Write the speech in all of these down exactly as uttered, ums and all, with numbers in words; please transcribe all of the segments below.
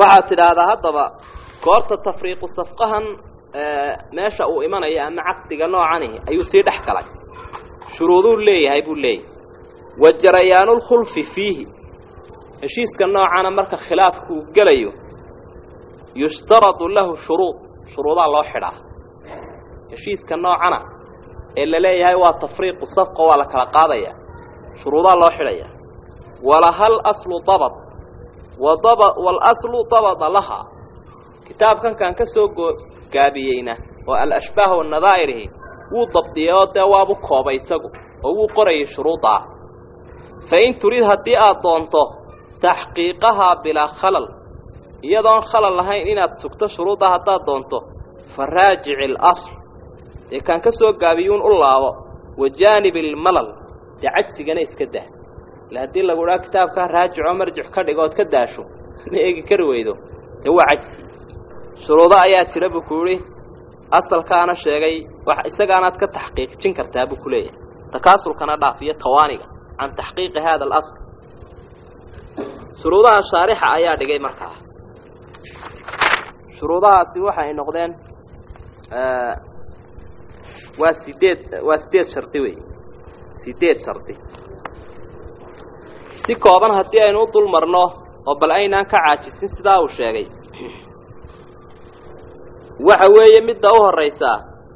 waxaa tidhaahdaa haddaba goorta tafriiqu safqahan meesha uu imanaya ama caqdiga noocani ayuu sii dhex galay shuruuduu leeyahay buu leeyahay wajarayaanu lkhulfi fiihi heshiiska noocana marka khilaafku gelayo yushtaradu lahu shuruud shuruudaa loo xidhaa heshiiska noocana ee la leeyahay waa tafriiqu safqa waa la kala qaadaya shuruudaa loo xidhaya walahal aslu dabad wadaba walaslu dabada laha kitaabkan kan ka soo gaabiyeyna oo al-ashbaah wan-nadaa'irihi wuu dabdiyay oo dee waabu koobay isagu oo wuu qorayay shuruudaa fa in turid haddii aad doonto taxqiiqahaa bilaa khalal iyadoon khalal lahayn inaad sugto shuruuddaa haddaad doonto fa raajici alasl dee kaan ka soo gaabiyuun u laabo wajaanib ilmalal dee cajsigana iska dah ila haddii lagu dhaa kitaabkaa raajicoo marjic ka dhigo ood ka daasho ma eegi kari weydo dee waa cajsi shuruudo ayaa jira buu ku yidhi asalkaana sheegay wax isagaanaad ka taxqiiqjin kartaa buu ku leeyahay takaasulkana dhaafiyo tawaaniga can taxqiiqi hada alasl shuruudaha shaarixa ayaa dhigay markaa shuruudahaasi waxay noqdeen waa sideed waa sideed shardi wey sideed shardi si kooban haddii aynu u dul marno oo bal aynaan ka caajisin sidaa uu sheegay waxa weeye midda u horeysa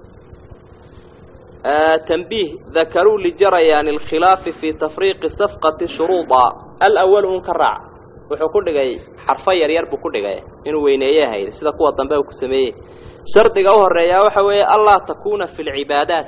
tanbiih dakaruu lijarayaan alkhilaafi fi tafriiqi safqati shuruuda alawal un ka raac wuxuu ku dhigay xarfo yar yar buu ku dhigay inuu weyneeyay hayr sida kuwa dambe uu ku sameeyay shardiga u horeeya waxa weeye allah takuna fil ibaadaat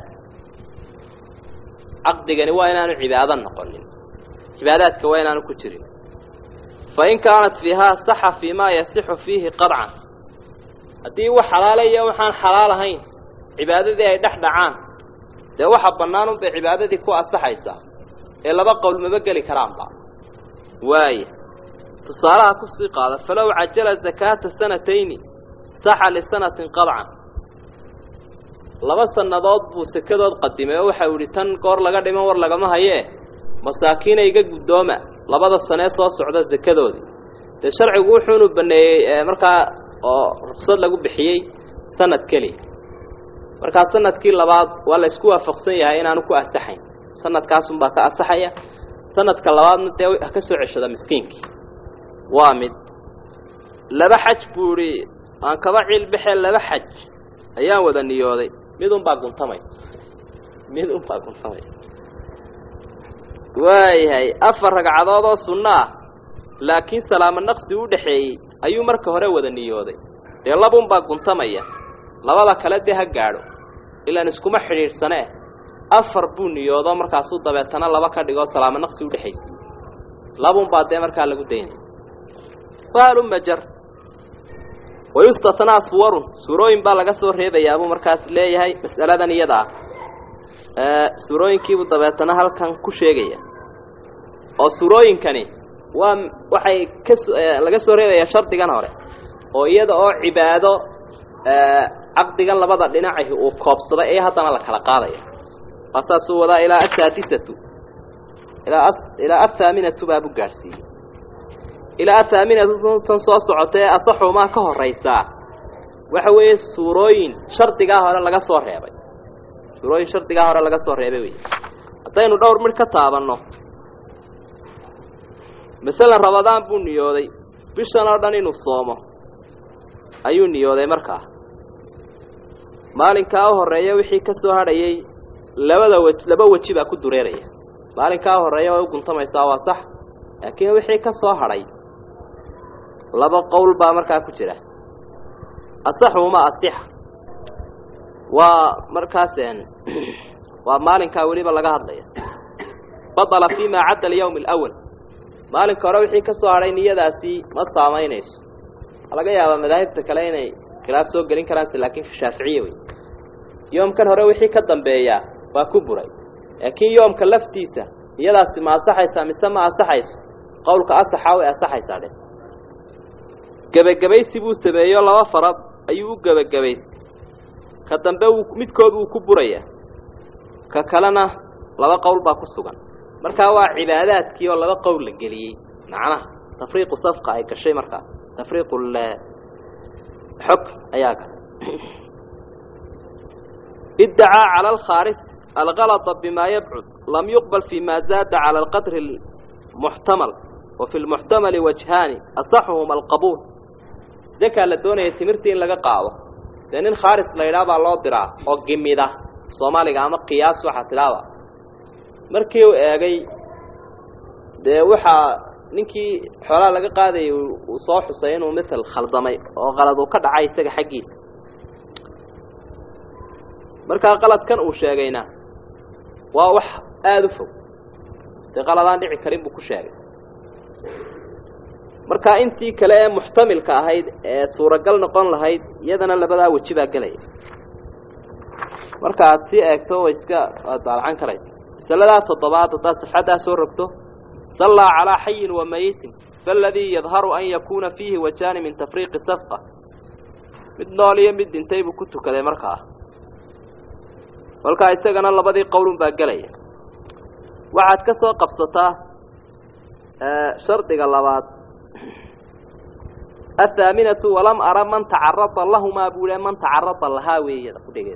aqdigani waa inaanu cibaado noqonin cibaadaadka waa inaanu ku jirin fa in kaanat fiha saxa fi ma yasixu fihi qad'an haddii wax xalaalaya waxaan xalaal ahayn cibaadadii ay dhex dhacaan dee waxa bannaan unbay cibaadadii ku asaxaysaa ee laba qowl maba geli karaanba waaye tusaalaha ku sii qaada falow cajala zakaata sanatayni saxa lisanatin qadcan laba sannadood buu sakadood qadimay oo waxa uu yidhi tan goor laga dhiman war lagama hayee masaakiina iga guddooma labada sanee soo socda sakadoodii dee sharcigu wuxuunu baneeyey markaa oo ruqsad lagu bixiyey sanad keliya markaa sanadkii labaad waa la isku waafaqsan yahay inaanu ku asaxayn sanadkaasunbaa ka asaxaya sanadka labaadna dee ka soo ceshada miskiinkii waa mid laba xaj buu idhi aan kaba ciil baxee laba xaj ayaan wada niyooday mid unbaa guntamaysa mid unbaa guntamaysa waayahay afar ragcadood oo sunno ah laakiin salaamo naqsi u dhexeeyey ayuu marka hore wada niyooday dee labunbaa guntamaya labada kale dee ha gaadho ilaan iskuma xidhiidhsane afar buu niyoodo markaasuu dabeetana laba ka dhigoo salaamo naqsi u dhexaysay labunbaa dee markaa lagu daynaya faaluma jar wayustatnaa suwarun suurooyin baa laga soo reebayaabuu markaas leeyahay mas'aladan iyada ah suurooyinkiibuu dabeetana halkan ku sheegaya oo suurooyinkani waa waxay ka laga soo reebayaa shardigan hore oo iyada oo cibaado caqdigan labada dhinacahi uu koobsaday ee haddana la kala qaadaya asaasuu wadaa ilaa asaadisatu ilaa ilaa athaaminatu baabu gaadhsiiyey ilaa athaaminatu tan soo socotay ee asaxumaa ka horraysaa waxa weeye suurooyin shardigaa hore laga soo reebay suurooyin shardigaa hore laga soo reebay wey haddaynu dhowr midh ka taabanno masalan rabadaan buu niyooday bishan oo dhan inuu soomo ayuu niyooday markaa maalinkaa u horreeya wixii ka soo hadhayay labada wej laba weji baa ku dureeraya maalinkaa u horreeya way u guntamaysaa waa sax laakiin wixii ka soo hadhay laba qowl baa markaa ku jira asaxuma asixa waa markaaseen waa maalinkaa weliba laga hadlaya badala fiima cadda alyawm alawal maalinka hore wixii ka soo hadhay niyadaasi ma saamaynayso laga yaabaa madaahibta kale inay khilaaf soo gelin karaan laakiin shaaficiye wey yoomkan hore wixii ka dambeeya waa ku buray laakiin yoomka laftiisa iyadaasi ma asaxaysaa mise ma asaxayso qowlka asaxa way asaxaysaa dhe gebagabaysi buu sameeyo laba farad ayuu u gebagabaystay ka dambe midkood uu ku buraya ka kalena laba qowl baa ku sugan markaa waa cibaadaadkii oo laba qowl la geliyey macnaha tafriiqu safqa ay gashay markaa تفريق الحكم أياك ادعى على الخارس الغلط بما يبعد لم يقبل فيما زاد على القدر المحتمل وفي المحتمل وجهان أصحهما القبول ذكى لدونه يتمرتين لغا قاوة لأن الخارس لا يرابع الله دراع وقمي ده صومالي قام قياس وحا تلاوة مركيو ايغي ده وحا نينكي xoolaa laga qaaday uu soo xusay inuu mithal khaldamay oo qalad uu ka dhacay isaga xaqiisa marka qaladkan uu sheegayna waa wax aad u fog de qaladaan dhici karin buu ku sheegay marka intii kale ee muhtamilka ahayd ee suuragal noqon lahayd iyadana labada waji baa galay marka aad si eegto way iska daalcan karaysa salada toddobaad taa safxada soo rogto صلى على حي وميت فالذي يظهر أن يكون فيه وجان من تفريق الصفقة من نولي مد انتي بكتو كذا مركاه والكا يستغنى الله بدي قول باقلي وعد كسو قبصته آه شرط قلبات الثامنة ولم أرى من تعرض لهما بولا من تعرض لها ويا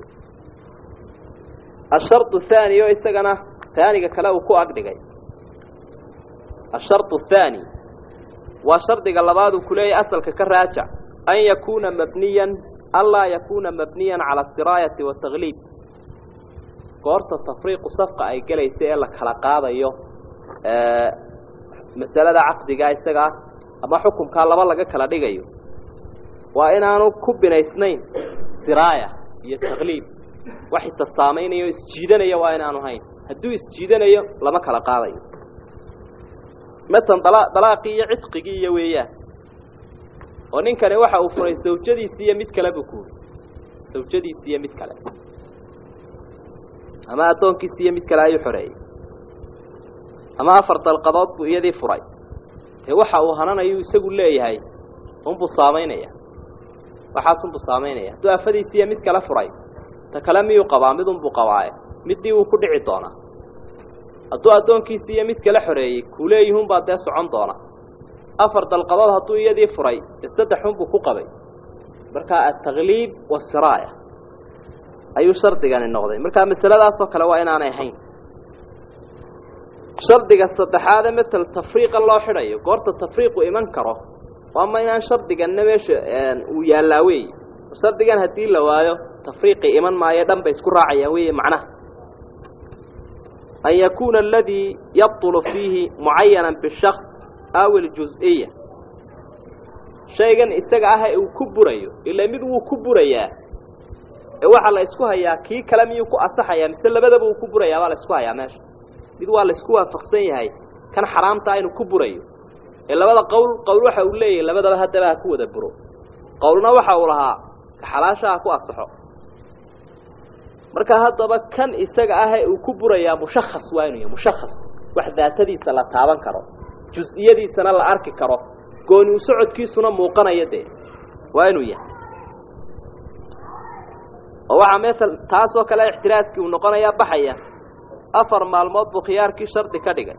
الشرط الثاني يستغنى ثاني كلاو كو أقدقي الشرط الثاني وشرط قلبات كلية أصل كراجع أن يكون مبنيا ألا يكون مبنيا على السراية والتغليب قرط التفريق صفقة أي كلا يسأل لك حلقات أيوه أه مسألة عقد جاي سجع أما حكم كلا والله كلا دقيقة وإن أنا كبنا اثنين سراية التغليب وحس الصامين يسجدنا يا وإن أنا هين هدو يسجدنا يا لما كلا قاضي مثلا طلاق طلاقي عتقي وياه ونين كان waxa uu furay sawjadiisa iyo mid kale buu ku sawjadiisa iyo mid kale ama adoonkiisa iyo mid kale ay xoreey ama afar dalqadood buu iyadii furay ee waxa uu hananayo isagu leeyahay un buu saameynaya waxa sun buu saameynaya duafadiisa iyo mid kale furay ta kale miyuu qabaa mid un buu qabaa midii uu ku dhici doona hadduu adoonkiisa iyo mid kale xoreeyay kuleeyihun baa dee socon doona afar dalqadood hadduu iyadii furay saddex xun buu ku qabay marka at-taghliib was-siraaya ayuu shardigan noqday marka masaladaas oo kale waa inaan ahayn shardiga saddexaad ee mithal tafriiq loo xidhayo goorta tafriiqu iman karo waa ma inaan shardigan meesha uu yaalaaway shardigan hadii la waayo tafriiqi iman maayo dhan bay isku raacayaan weeye macnaha أن يكون الذي يبطل فيه معينا بالشخص أو الجزئية شيئا استقعها أو كبريه إلا مذو كبريه وحال اسكوها يا كي كلامي يكو أصحى يا مثل بدأ كبريه ولا اسكوها يا ماشي مذو ولا اسكوها فقسيه هاي كان حرام تاين كبريه إلا بدأ قول قول وحا وليه إلا بدأ هذا بها كو دبرو قولنا وحا ولها كحلاشا كو أصحى marka hadaba kan isaga ah uu ku buraya mushakhas waaynu mushakhas wax daatadiisa la taaban karo juz'iyadiisana la arki karo gooni u socodkiisuna muuqanaya de waaynu yahay oo waxa mesela taas oo kale ixtiraadkii uu noqonaya baxaya afar maalmood buu khiyaarkii shardi ka dhigay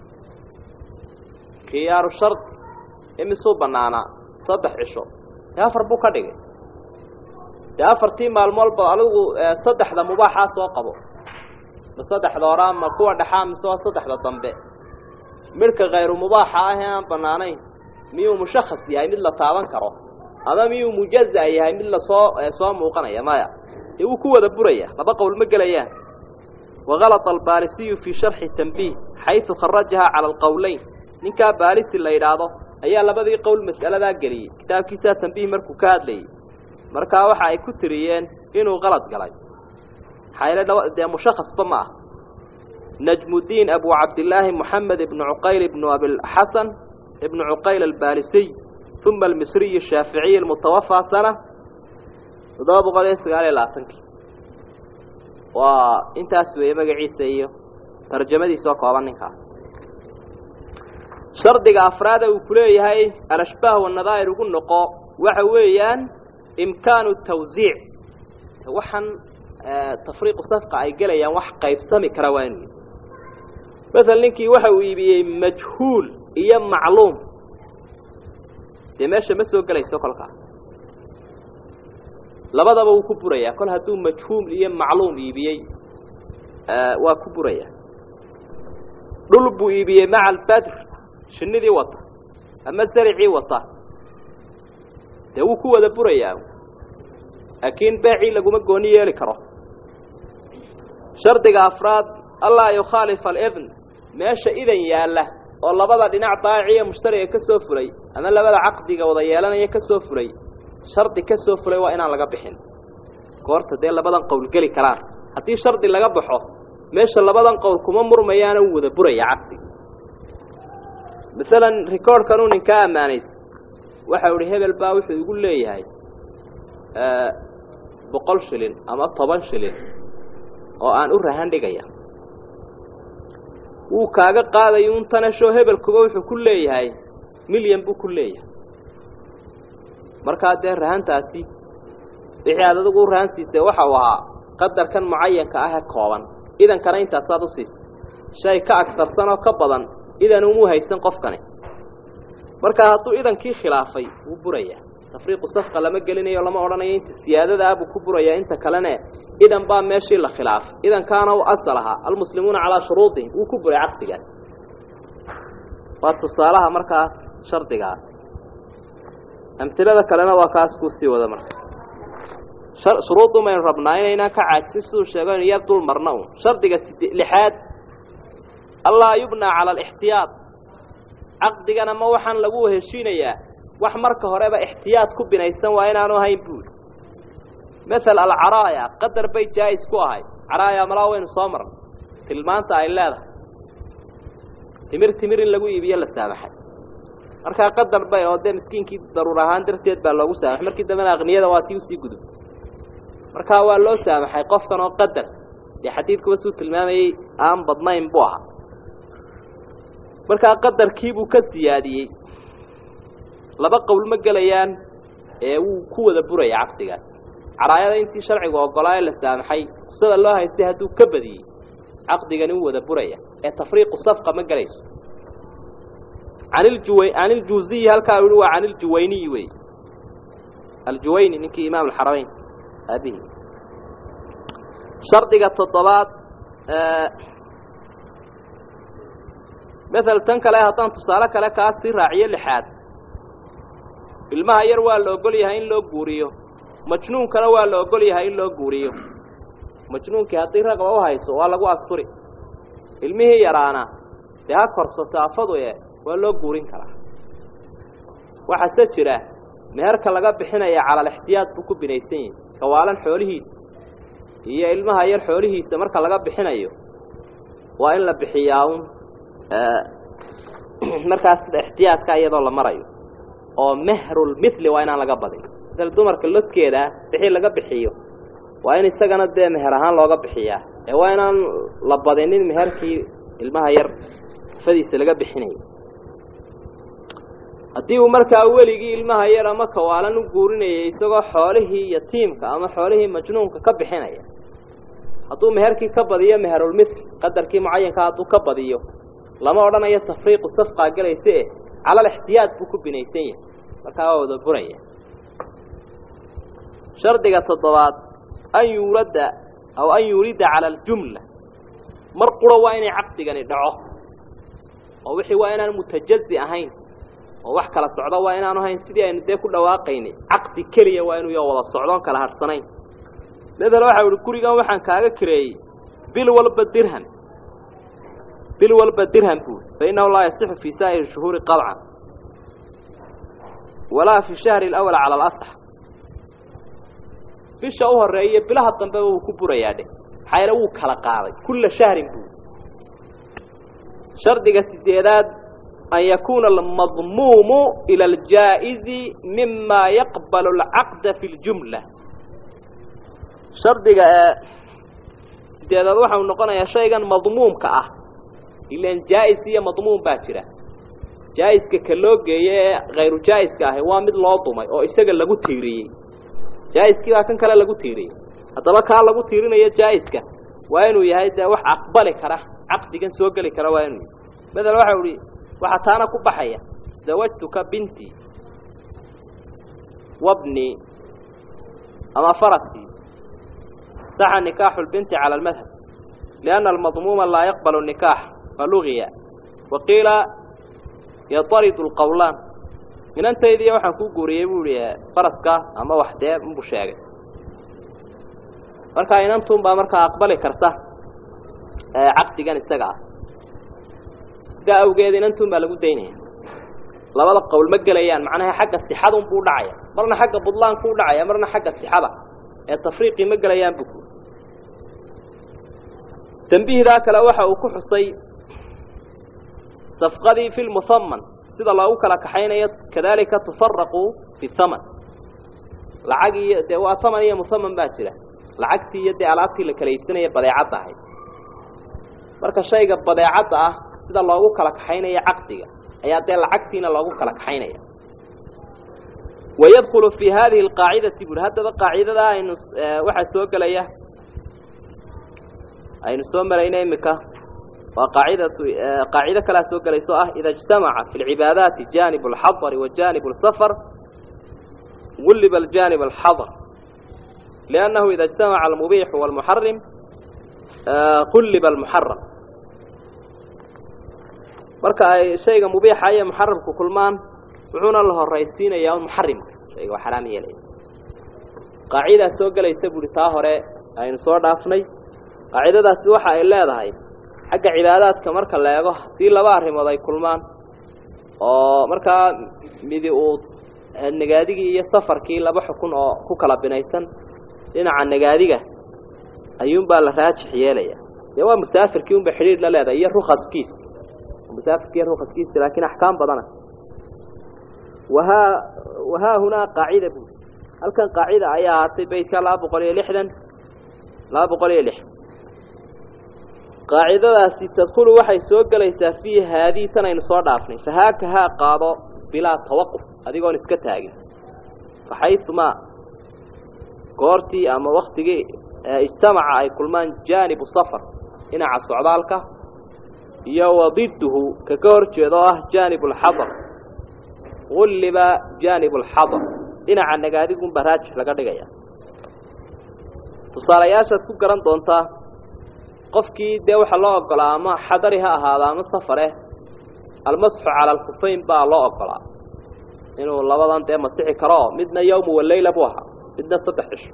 khiyaaru shart imisu banaana saddex cisho afar buu ka dhigay يا أفرتي مع المال بعلو صدح ذا مباح سوا قبو بصدح ذوران مقوع دحام سوا صدح ذا ضمبه ملك غير مباح هان بناني ميو مشخص يعني مثل طاوان كرو هذا ميو مجزأ يعني مثل صا صا موقنا يا مايا هو كوا دبرية لبقى والمجليان وغلط البارسي في شرح التنبيه حيث خرجها على القولين نكا بارس اللي يراده هي لبدي قول مسألة ذا قري كتاب كيسا تنبيه مركو كاد لي marka waxa ay ku tiriyeen inuu qalad galay xaylada mushakhas bama najmuddin abu abdullah muhammad ibn uqayl ibn abi al-hasan ibn uqayl al-balisi thumma al-misri al-shafi'i al-mutawaffa sana toddoba boqol iyo sagaal iyo labaatan wa intaas way magaciisa iyo tarjumadiisa oo kooban ninka shardiga afraad uu kuleeyahay al-ashbah wa an-nadaa'ir ugu noqo waxa weeyaan إمكان التوزيع وحن تفريق صفقة أي جليا وح قيب سامي كرواني مثلا لينكي وحوي بمجهول إيام معلوم dee meesha ma soo gelayso kolkaa labadaba wuu ku burayaa kol hadduu majhuul iyo macluum iibiyey waa ku burayaa dhul buu iibiyey maca albadr shinnidii wata ama saricii wata dee wuu ku wada burayaa laakiin beecii laguma gooni yeeli karo shardiga afraad allaa yukhaalifa alibn meesha idan yaalla oo labada dhinac baaciya mushtariga ka soo fulay ama labada caqdiga wada yeelanaya ka soo fulay shardi ka soo fulay waa inaan laga bixin goorta dee labadan qowl geli karaan haddii shardi laga baxo meesha labadan qowl kuma murmayaana wuu wada buraya caqdiga masalan rikoorhkan uu ninkaa ammaanaysa waxa uu ihi hebel baa wuxuu igu leeyahay boqol shilin ama toban shilin oo aan u rahan dhigaya wuu kaaga qaadayo un tanashoo hebelkuba wuxuu ku leeyahay milyan buu ku leeyahay markaa dee rahantaasi wixii aad adigu u rahan siisay waxa uu ahaa qadarkan mucayanka ah ee kooban idankana intaasaad u siisay shay ka agtarsan oo ka badan idan umuu haysan qofkani markaa hadduu idankii khilaafay wuu burayaa tafriiqu safqa lama gelinayo lama odhanayo inta siyaadada ah buu ku burayaa inta kalene idan baa meeshii la khilaafay idankaana u asal ahaa almuslimuuna calaa shuruudihim wuu ku buray caqdigaas waa tusaalaha markaas shardigaa amtilada kalena waa kaas kuu sii wada marka shuruuddu maynu rabnaa inaynaan ka caajisin siduu sheego inu yar dul marna un shardiga side lixaad allaa yubnaa cala alixtiyaad caqdigana ma waxaan lagu heshiinayaa wax marka horeba ixtiyaad ku binaysan waa inaanu ahayn buuli مثل العرايا قدر بيت جائز كوهاي عرايا ملاوين صامر تلمانتا ay leedahay timir timir in lagu iibiyo la saamaxay marka qadar bay oo de miskiinkii daruur ahaan darteed baa lagu saamaxay markii damana aqniyada waa tii usii gudub marka waa loo saamaxay qofkan oo qadar ee xadiidku wasuu tilmaamayay aan badnayn buu ahaa marka qadarkii buu ka siyaadiyay laba qowl ma galayaan ee uu ku wada buray caqdigaas caraayada intii sharciga ogolaa la saamaxay sida loo haystay haduu ka badiyay caqdigan uu wada buraya ee tafriiqu safqa ma galayso anil juway anil juzi halka uu waa anil juwayni way al juwayni ninki imaam al harameyn abi shardiga toddobaad ee مثل tan kale hadan tusaale kale ka si raaciye lixaad ilmaha yar waa loo ogol yahay in loo guuriyo majnuun kana waa loo ogol yahay in loo guuriyo majnuunka hadii raqaba u hayso waa lagu asfuri ilmihii yaraana taa korsato afadu ee waa loo guurin karaa waxa se jira meherka laga bixinayo cala al-ihtiyaad buu ku binaysan yahay kawaalan xoolihiisa iyo ilmaha yar xoolihiisa marka laga bixinayo waa in la bixiyaa ee markaas ihtiyaadka iyadoo la marayo oo mehrul mithli waa inaan laga badin dal dumarka lodkeeda bixi laga bixiyo waa in isagana de meher ahaan looga bixiyaa ee waa inaan la badinin meherkii ilmaha yar fadiisa laga bixinayo hadii uu markaa weligii ilmaha yar ama kawaalan u guurinayay isagoo xoolihii yatiimka ama xoolihii majnuunka ka bixinaya hadduu meherkii ka badiyo meherul mithl qadarkii mucayanka hadduu ka badiyo lama odhanayo tafriiqu safqa galayse cala al-ihtiyaad buu ku binaysan yahay markaa waa wada buraya shardiga toddobaad an yurada aw an yurida cala al-jumla mar qura waa inay caqdigani dhaco oo wixii waa inaan mutajazzi ahayn oo wax kala socdo waa inaanu ahayn sidii aynu dee ku dhawaaqaynay caqdi kaliya waa inuu wada socdoon kala harsanayn midna waxa uu gurigan waxaan kaaga kireeyay bil walba dirham bil walba dirham buu baynahu la yasihu fi sa'ir shuhur qad'an wala fi shahr al-awwal ala al-asah bisha u horeeyay bilaha dambe uu ku burayaa xayra uu kala qaaday kulla shahrin buu shardiga sideedaad أن يكون المضموم إلى الجائز مما يقبل العقد في الجملة شرط سيدنا روحه ونقول يا شيئا مضموم كأه إلا أن جائز هي مضموم باكرة جائز ككلوج غير جائز كأه هو مثل لطمة أو استقل لقو تيري جائز كذا كان كلا لقو تيري هذا ما كان لقو تيرين هي جائز كه وينو يهيدا وح أقبلك كره عقد كان سوق لك كره وينو مثل واحد waxa taana ku baxaya zawajtuka binti وابني أما فرسي صح نكاح البنت على المذهب لأن المضموم لا يقبل النكاح فلغي وقيل يطرد القولان من أنت إذا وحن كوجوري بوري فرسك أما وحده مبشرة marka inantum baa marka aqbali karta ee aqtigan isaga sida awgeed inantum baa lagu deynaya labada qowl ma galayaan macnaha xagga sixada uu dhacaya marna xagga budlaan ku dhacaya marna xagga sixada ee tafriiqi ma galayaan buku tanbiihda kala waxa uu ku xusay safqadi fil musamman sida loo kala kaxaynayo kadalika tufarraqu fi thaman lacag iyo waa thaman iyo musamman baa jira lacagtii iyo alaabtii la kala iibsanaya badeecada ahayd marka shayga badeecada ah sida loogu kala kaxaynayo aqtiga ayaa de lacagtiina loogu kala kaxaynaya ويدخل في هذه القاعدة هذا قاعدة إنه واحد سوق ليه أي نسوم مرينا مكة وقاعدة قاعدة كلا سوق ليسوء إذا اجتمع في العبادات جانب الحظر وجانب السفر غلب الجانب الحظر لأنه إذا اجتمع المبيح والمحرم قلب المحرم marka ay shayga mubiix ay muharramku kulmaan wuxuuna la horeysiinayaa muharram shayga xaraam yeelay qaacida soo galaysa buritaa hore aynu soo dhaafnay qaacidadaasi waxa ay leedahay xagga cibaadaadka marka la eego si laba arrimood ay kulmaan oo marka midi uu nagaadiga iyo safarkii laba xukun oo ku kala binaysan dhinaca nagaadiga ayuun baa la raajix yeelaya waa musaafirkii un ba xiriir la leedahay iyo ruqaskiis مسافر كير هو خسكيس لكن أحكام بدنا وها وها هنا قاعدة هل كان قاعدة آيات بيت لا بقولي لحدا لا بقولي لح قاعدة تدخل وحي سوق ليس فيه هذه سنة نصار عفني فهكها قاضى بلا توقف هذه قول اسكتها فحيث ما قارتي أما وقت اجتمع أي كل من جانب السفر هنا على الصعدالك وضده ككورجده جانب الحضر غلب جانب الحضر إن عن نجادكم براج لقد جاء تصالياشة كقرن دونتا قفكي دوح الله قلا ما حضرها هذا من سفره المسح على الخفين با الله قلا إنه الله بدن ده مسح كرام مدنا يوم والليل بوها مدنا صبح إيش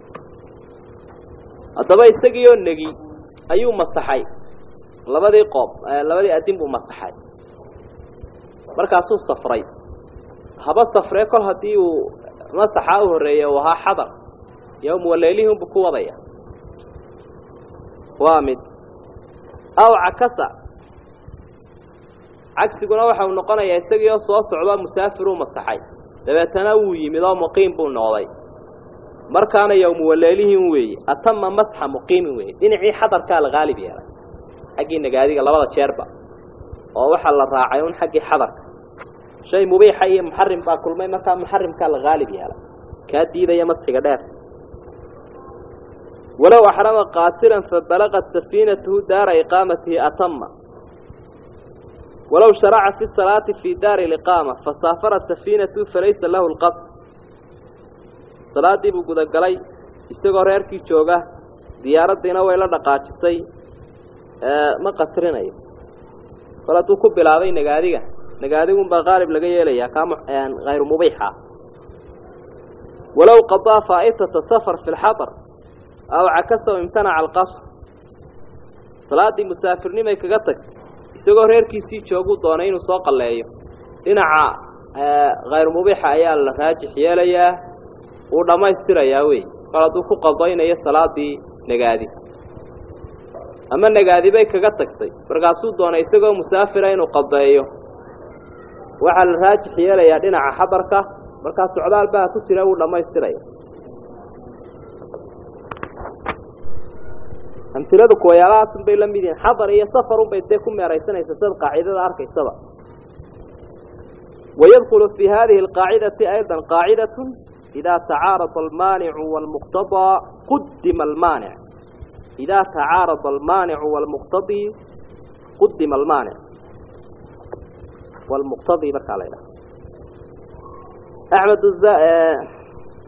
أتبع السجيون نجي أيوم مسحي labadii qoob labadii adin buu masaxay markaasuu safray haba safray kol hadii uu masaxa u horeeyo waxa xadar yawm waleelihum ku wadaya waamid aw akasa agsiguna waxa uu noqonayaa isagoo soo socda musaafir uu masaxay dabeetana uu yimid oo muqiim buu noqday markaana yawm waleelihim weey atamma masxa muqiim weey dhinacii xadarka la gaalib yahay حقي نجاديك لبضة شربة أو وحل الراعيون حقي حضر شيء مبيح أي محرم باكل ما كان محرم كان الغالب يلا كادي ذا يمسح قدر ولو أحرم قاصرا فبلغت سفينته دار إقامته أتم ولو شرع في الصلاة في دار الإقامة فسافرت سفينته فليس له القصد صلاة دي بقود القلي يستغر يركي شوقه زيارة دينا ويلا نقاشي ما قصرناyo fala tuu ku bilaabay nagaadiga nagaadigu ba qaalib laga yeelaya ka aan غير مبيحة ولو قضى فائتة السفر في الحضر أو عكسه وامتنع القصر صلاة مسافرني ما يكغتك isagoo reerkiisii joogu doonay inuu soo qaleeyo dhinaca غير مبيحة ayaa la raajix yeelaya uu dhameystirayaa way fala tuu ku qadaynayo salaadii nagaadi أما النجادي بيك كجتكتي برجعسود دون يسقوا مسافرين وقضيه وعلى الراجح يلا يدينا على حضرك بركات عدال بقى كتير ولا ما يستري أمثلة كويرات بين مدين حضر هي سفر بيتكم يا رئيسنا يستصدق قاعدة الأرك السبع ويدخل في هذه القاعدة أيضا قاعدة إذا تعارض المانع والمقتضى قدم المانع إذا تعارض المانع والمقتضي قدم المانع والمقتضي بك علينا أحمد الزا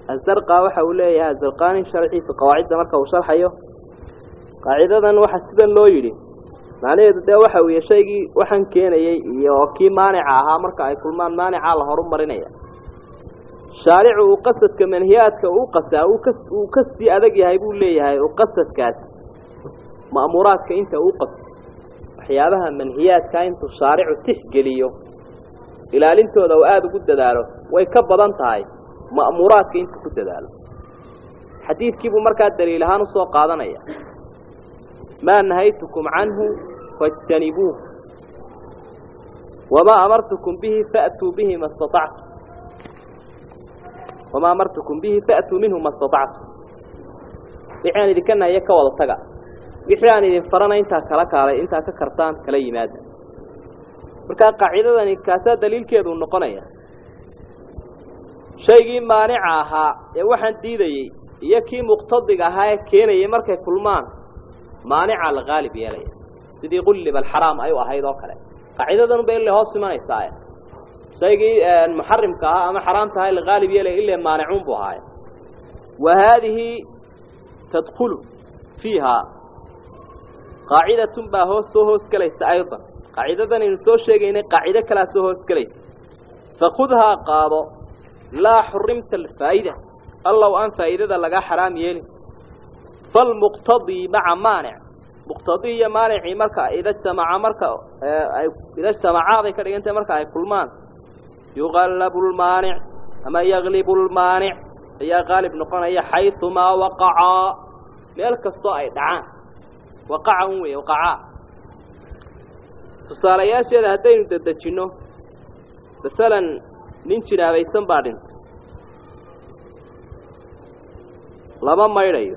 الزرقاء وحوليه الزرقاني شرعي في قواعد مركه وشرحيه قاعدة waxa sidan loo yiri macnaheedu de waxa uu yeeshay waxan keenayay iyo kii maanic ahaa marka ay kulmaan maanica la horumarinaya shaaricu uu qasadka manhiyaadka uu qasaa uu ka sii adag yahay buu leeyahay uu qasadkaas maamuraadka inta uu qas waxyaabaha manhiyaadka inta shaaricu tixgeliyo ilaalintooda oo aad ugu dadaalo way ka badan tahay maamuraadka inta ku dadaalo xadiidkii buu markaa daliil ahaan u soo qaadanaya ما نهيتكم عنه فاجتنبوه وما أمرتكم به فأتوا به ما استطعتم وما أمرتكم به فأتوا منه ما استطعتم يعني إذا كان يكا والطقع يعني إذا فرنا إنتا كلاك على إنتا ككرتان كلي مادة وكان قاعدة أن كاسا دليل كيدو النقنية شيء مانعها يوحن ديدي يكي مقتضقها كينا يمركي كلمان مانع الغالب يلي سيدي قلب الحرام أيوة هاي ذوكله قاعدة بين اللي هو سمانة يستاهل شيء المحرم كها أما حرام تهاي الغالب يلي إلا مانعون بهاي وهذه تدخل فيها قاعدة باهو سوهوس كليس أيضا قاعدة إنسو شيء قاعدة كلا سوهوس كليس فخذها قاضي لا حرمت الفائدة الله أن فائدة لقى حرام يلي فالمقتضي مع مانع مقتضي مانع مركا إذا اجتمع مركا إذا اجتمع ذلك أنت مركا كل مان يغلب المانع أما يغلب المانع هي غالب نقول هي حيثما وقع لذلك الصائد دعان وقع وقع تصال يا شيء هذين تدجنه مثلا ننشر بيسن بعدين لما ما يريو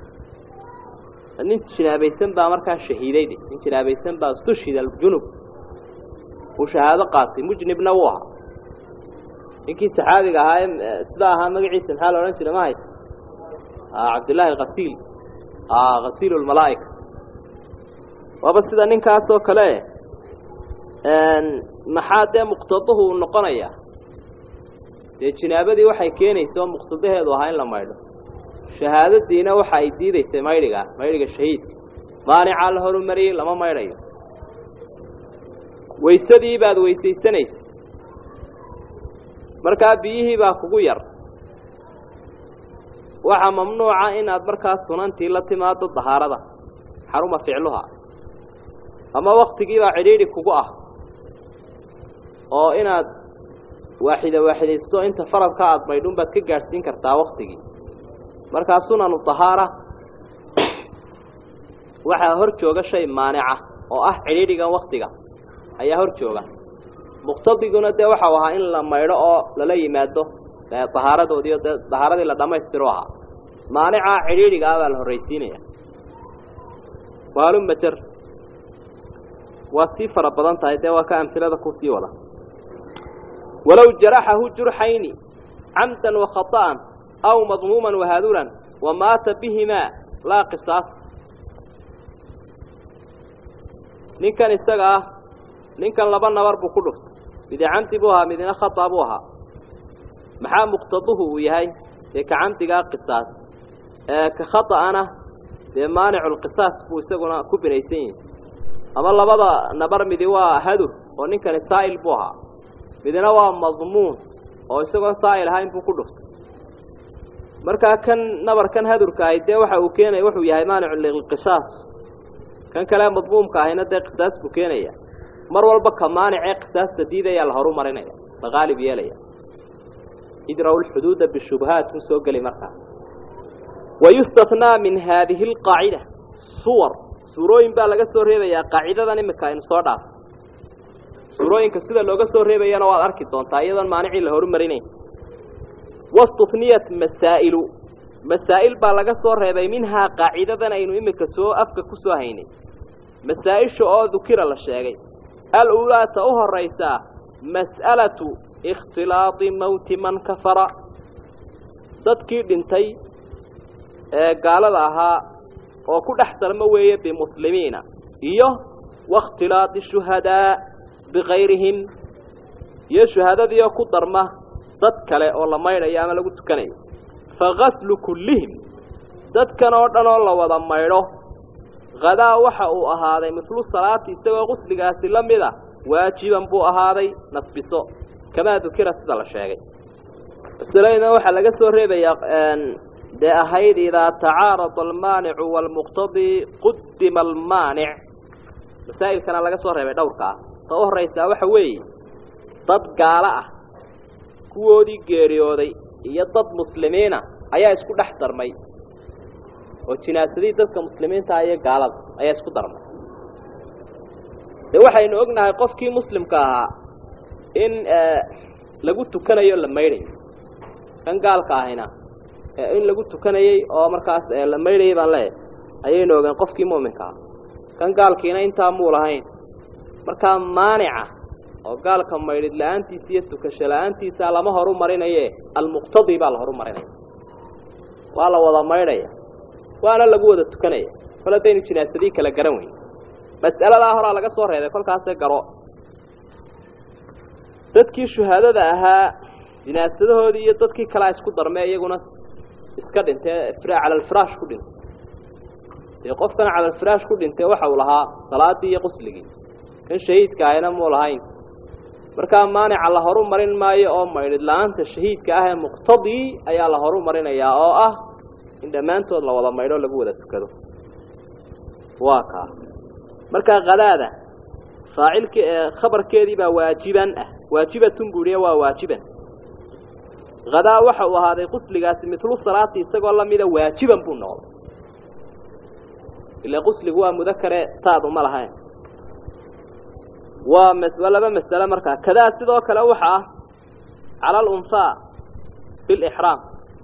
أنت شنابيسن با مركا شهيدي أنت شنابيسن با استشهد الجنوب وشهادة قاطي مجنب نوها إنكي سحابي هاي سلاها مقعيس الحال ورنش لما هيس آه عبد الله الغسيل آه غسيل الملائكة وبس إذا ننكا سو كلاي أن محادة مقتضه النقنية جنابدي وحي كيني سو مقتضه هذا هاي لما يدو شهادة دينا وحي ديدي سمايرغا مايرغا الشهيد مانع الله المري لما مايريو ويسدي بعد ويسيسنيس marka biyihi baa kugu yar waxa mamnuuca in aad markaas sunantii la timaado dahaarada xaruma ficluha ama waqtigii baa xiriiri kugu ah oo inaad waaxida waaxidaysto inta faradka aad baydhun baad ka gaarsiin kartaa waqtigii marka sunan dahaara waxa hor jooga shay maanica oo ah xiriiriga waqtiga ayaa hor jooga muqtadiguna de waxa waxa in la mayro oo la yimaado taharadoodii taharadii la dhameystiro aha maanica xiriiriga ah la horeysiinaya waalum majar wasi fara badan tahay de waa ka amthilada ku sii wada walaw jarahahu jurhayni amdan wa khata'an aw madmuman wa haduran wa mata bihima la qisas ninkan isaga ninkan laba nabar buu ku dhuftay mid camti buu ahaa midna khata buu ahaa maxaa muqtaduhu uu yahay ee ka camtiga qisaas ee ka khata'ana ee maanicu qisaas buu isaguna ku binaysan ama labada nabar mid waa hadur oo ninkan saa'il buu ahaa midna waa madmuun oo isagoo saa'il ahayn buu ku dhuftay marka kan nabarkan hadurka ay de waxa uu keenay wuxuu yahay maanicu liqisaas kan kale madmuumka ahina de qisaas buu keenaya mar walba ka maanici qisaasta diidaya la horu marinaya baqaalib yeelaya idraw alhudud bishubuhat soo gali marka wayustathna min hadhihi alqaa'ida suwar surooyin baa laga soo reebaya qaacidadan imika in soo dhaaf surooyinka sida looga soo reebayana waad arki doontaa iyadan maanici la horu marinay wastathniyat masaa'il masaa'il baa laga soo reebay minha qaacidadan aynu imika soo afka ku soo haynay masaa'isha oo dhukira la sheegay الأولى تأوها الرئيسة مسألة اختلاط موت من كفر تذكير بنتي قال لها وكل احترم ويه بمسلمين إيه واختلاط الشهداء بغيرهم يا شهداء دي يكون درمه تذكر والله ما يرى يعمل قلت كني فغسل كلهم ذات كان أردنا الله وضميره غدا وحأوا أهذا مثل الصلاة استوى غسل قاسي لمذا واجبا بو أهذا نصبصه كما ذكرت ذا الشيء السلام وحا لغا سو ريبيا ده أهيد إذا تعارض المانع والمقتضي قدم المانع مسائل كان لغا سو ريبيا دوركا تو horeysa waxa weey dad gaala ah kuwoodii geeriyooday iyo dad muslimiina ayaa isku dhex darmay oo jinaasadii dadka muslimiinta ay gaalada ayaa isku darmay ee waxaynu ognahay qofkii muslimka ahaa in lagu tukanayo la meeray kan gaalka ahina in lagu tukanayay oo markaas la meeray baan leeyahay ayaynu ogaan qofkii muuminka kan gaalkiina inta muu lahayn marka maanica oo gaalka meerid laantiisa iyo tukasho laantiisa lama horu marinaye almuqtadi baa la horu marinay waa la wada meeray waana lagu wada tukanay faladeyn jinaasadii kala garan weyn mas'alada hore laga soo reeday kolkaas garo dadkii shuhaadada ahaa jinaasadahoodii iyo dadkii kala isku darmay iyaguna iska dhintay fira ala al-firaash ku dhintay ee qofkan ala al-firaash ku dhintay waxa uu lahaa salaadii iyo qusligii kan shahiidka ayna muu lahayn marka maanica la horu marin maayo oo meerid laanta shahiidka ah ee muqtadi ayaa la horu marinayaa oo ah in dhamaantood la wada meedo lagu wada tukado waa ka marka qadaada faacilka khabarkeedii baa waajiban ah waajibatun buuriya waa waajiban غدا waxa uu ahaaday qusligaasi mithlu salaati isagoo la mida waajiban buu noqday ila qusligu waa mudakare taadu ma lahayn waa mas'ala mas'ala marka kada sidoo kale waxa ala al-unsa bil ihram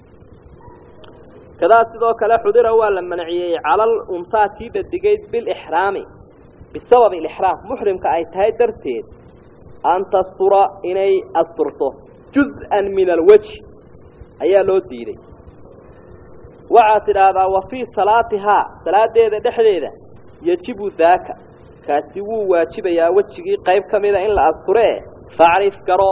kada sidoo kale xudira waa la manciyay ala al-unsa tiida digayd bil ihrami بسبب الإحرام محرم كأي تهي درتين أن تستر إني أسترته جزءا من الوجه أي لو ديري وعاتل هذا وفي صلاتها صلاة ديدة دحديدة يجب ذاك كاتبو واجب يا وجهي قيب كميدة إن لا أستره فاعرف كرو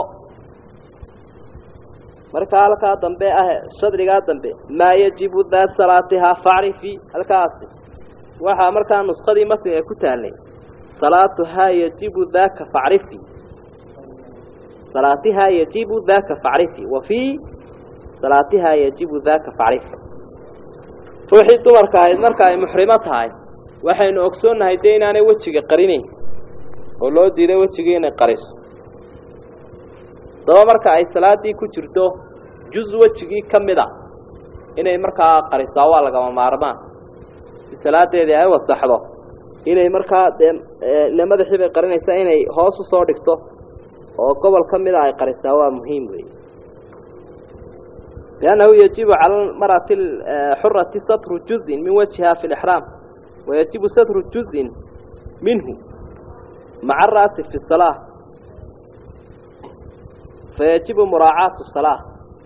مركالك دنبي أهل صدرك دنبي ما يجب ذات صلاتها فاعرفي الكاسي وحا مركان نسخدي مثل كتالي صلاتها يجب ذاك فاعرفي صلاتها يجب ذاك فاعرفي وفي صلاتها يجب ذاك فاعرفي روحي دمركا مركا محرمتها waxaynu ogsoonahay deeynaan wajiga qarinayn oo loo diiday wajigeena qaris daba marka ay salaadii ku jirto juz wajigi kamida inay markaa qarisaa waa laga maarmaan si salaadeeda ay wasaxdo inay markaa la madaxii bay qarinaysaa inay hoos u soo dhigto oo gobol kamida ay qarisaa waa muhiim weey لأنه يجب على المرأة الحرة ستر جزء من وجهها في الإحرام ويجب ستر جزء منه مع الرأس في الصلاة فيجب مراعاة الصلاة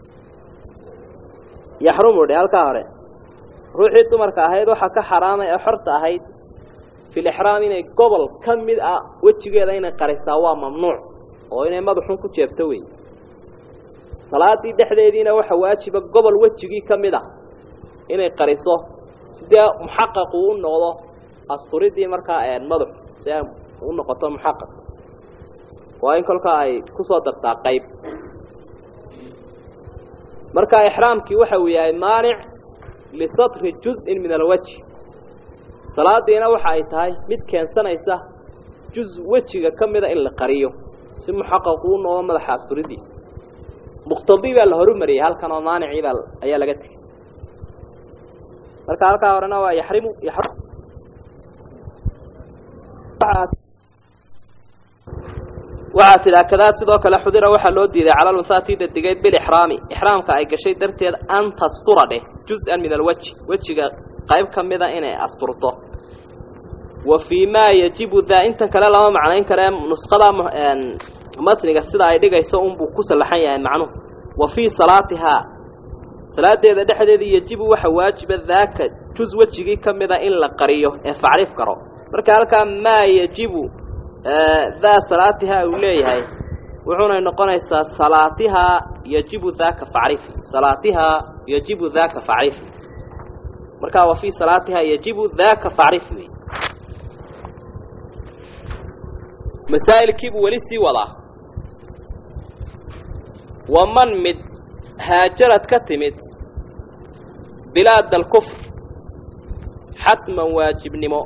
يحرم رجال كهره روحي تمرك أهيد وحكا حرام أحرت أهيد في الإحرام إن قبل كم من وجهه لين قريسوا ممنوع وإن ما بحنكو تشفتوي صلاة دحديدين وحواجب قبل وجهه كم ده إن قريسه سيدا محقق ونقضه أسطوريدي مركا المضح سيدا ونقطه محقق وإن كل كاي كصادر تعقيب مركا إحرامك وحوي مانع لسطر جزء من الوجه صلاة دينا وحايتهاي مد كان سنيسة جزء وجهك كم ده إلا قريه سي محقق ونقضه مدح أسطوريدي مقتضي بالهرم مري هل كان مانعي بال أيا لقتك marka halka horena waa yaxrimu yaxrum waxa tira kada sidoo kale xudira waxa loo diiday cala al-wasaati digayd bil ihrami ihramka ay gashay darteed an tasturade juz'an min al-wajh wajiga qayb kamida inay asturto wa fi ma yajibu dha inta kala lama macnayn kara nusqada matniga sida ay dhigayso un buu ku salaxan yahay macnuhu wa fi salatiha salaadeeda dhexdeeda yajibu waxa waajiba daaka juz wajigi kamida in la qariyo ee faarif karo marka halka ma yajibu ذا صلاتها وليها وحنا نقول salaatiha يجب ذاك فاعرفي صلاتها يجب ذاك فاعرفي مركا وفي صلاتها يجب ذاك فاعرفي مسائل كيب ولسي ولا ومن مد هاجرت كتمد بلاد الكفر حتما واجب نمو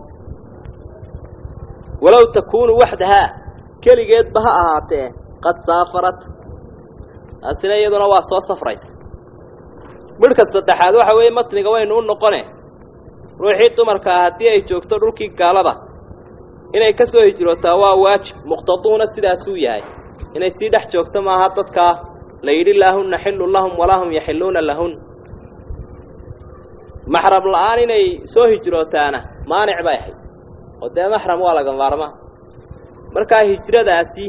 ولو تكون وحدها كليجيت بها أهاته قد سافرت أسنا يدنا واسوا سفريس مركز الصدحات وحوي متنقى وين نقنه روحي تمركا هدي أي جوكتر روكي قالبا إنه كسو هجرتا واجب مقتضون السداسو ياي إنه سيدح جوكتا ما هاتتك ليري لهن حل لهم ولا هم يحلون لهن محرم الآن إنه سو هجرتانا مانع بايحي وده محرم ولا قنفارما مركا هجرة داسي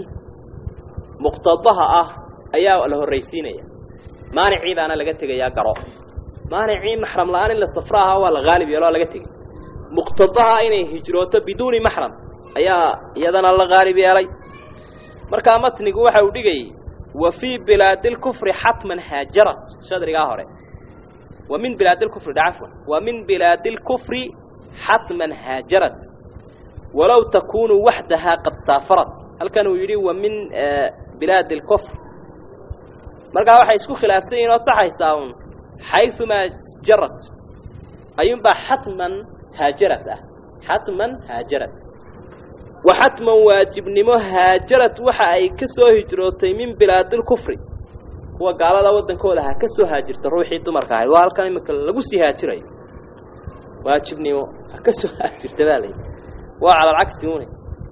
مقتضها أه أيها له الرئيسينية مانعي بأنا لقيتك يا قراء مانعي محرم الآن إلا صفراها ولا غالب يلا لقيتك مقتضها إنه هجرته بدون محرم أيها يدنا الله غالب يا لي مركا متني جوها ودقي وفي بلاد الكفر حتما هاجرت شادر جاهرة ومن بلاد الكفر عفوا ومن بلاد الكفر حتما هاجرت ولو تكون وحدها قد سافرت هل كانوا يريوا من بلاد الكفر مركا waxa isku khilaafsan oo taxaysaawun حيثما جرت أينبا حتما هاجرت حتما هاجرت وحتما واجب نمو هاجرت وحا أي كسو هجروتي من بلاد الكفر هو قال هذا ودن كولها كسو هاجرت روحي تمركا وهل كان يمكن لقسي هاجري واجب نمو كسو هاجرت بالي وعلى العكس هوني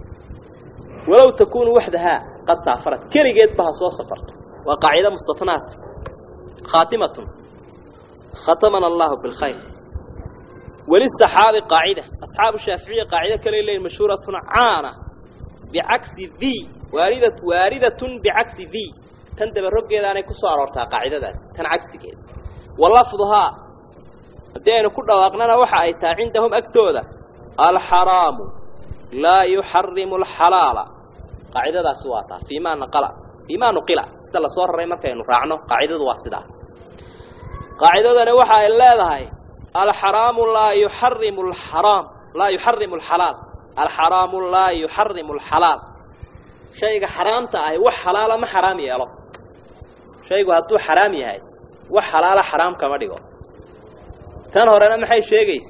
ولو تكون وحدها قد سافرت كليجيت بها سو سفرت وقاعدة مستثنات خاتمة ختمنا الله بالخير وللصحابة قاعدة أصحاب الشافعية قاعدة كليلين مشهورة عانة بعكس ذي واردة واردة بعكس ذي تندب الرب إذا أنا كسر أرتها قاعدة ذات تنعكس كده واللفظها دين كل واقننا وحايتا عندهم أكتوذة الحرام لا يحرم الحلال قاعدة ذا سواتا فيما نقل فيما نقل استلا صور رأي مركا ينرعنه قاعدة واسدة قاعدة ذا نوحا إلا ذهي الحرام لا يحرم الحرام لا يحرم الحلال الحرام لا يحرم الحلال شيء حرام تاعي وحلال ما حرام يلا شيء هاتو حرام يهي وحلال حرام كما ديقو تنهرنا محي شيء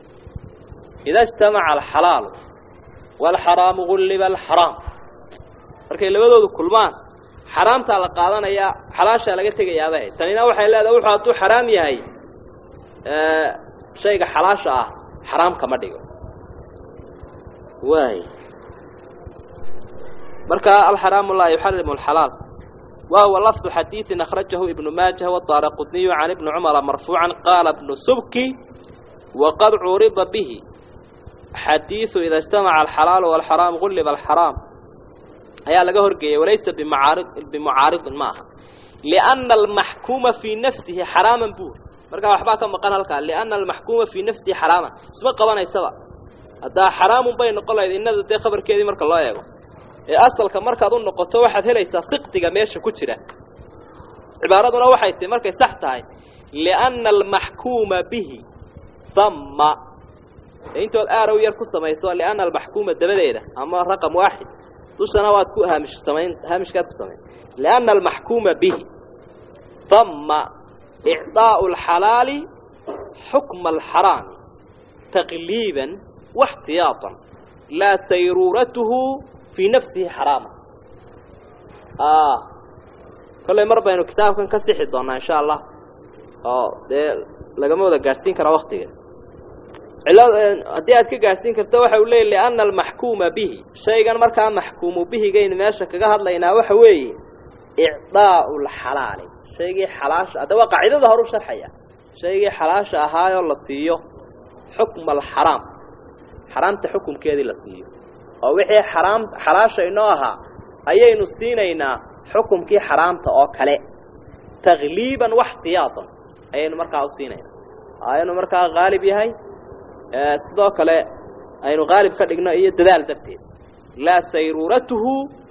إذا اجتمع الحلال والحرام غلب الحرام markay labadoodu kulmaan xaraamta la qaadanaya xalaasha laga tagayaa tanina waxay leedahay wuxuu aad u xaraam yahay ee shayga xalaasha ah xaraam kama dhigo way marka al haram la yuharrimu al halal wa huwa lafdh hadith akhrajahu ibn majah wa taraqutni an ibn umar marfu'an qala ibn subki wa qad urida bihi hadith idha ijtama'a al halal wal haram ghulib al haram ayaa laga horgeeyay walaysa bimaarid bimaarid maaha lianna almahkuma fi nafsihi haraman buu marka waxba ka maqan halka lianna almahkuma fi nafsihi haraman isma qabanaysaba hada haramun bay noqolayeen inada de khabarkeedii marka loo eego ee asalka marka aad u noqoto waxaad helaysaa siqtiga meesha ku jira ibaaraduna waxay tahay markay sax tahay lianna almahkuma bihi thumma intood aaraw yar ku samayso lianna almahkuma dabadeeda ama raqam واحد سنوات كو هامش سمين هامش كات سمين لأن المحكوم به ثم إعطاء الحلال حكم الحرام تغليبا واحتياطا لا سيرورته في نفسه حراما آه كل مرة بينو كتاب كان كسيحي دونا إن شاء الله آه ده لقمو ده قاسين كرا وقتي hadii aad ka gaarsiin karto waxa uu leeyahay lian al mahkuuma bihi shaygan marka mahkuumu bihi gayn meesha kaga hadlaynaa waxa weeye i'daa'u al halal shaygi halaash adaba qaacidada horu sharxaya shaygi halaash ahaayo la siiyo xukm al haram haramta xukumkeedii la siiyo oo wixii haram halaash inoo aha ayaynu siinaynaa xukumkii haramta oo kale tagliiban wa ihtiyaatan ayaynu markaa u siinaynaa ayaynu markaa gaalib yahay sidoo kale aynu qaalib ka dhigno iyo dadaal darteed la sayruratuhu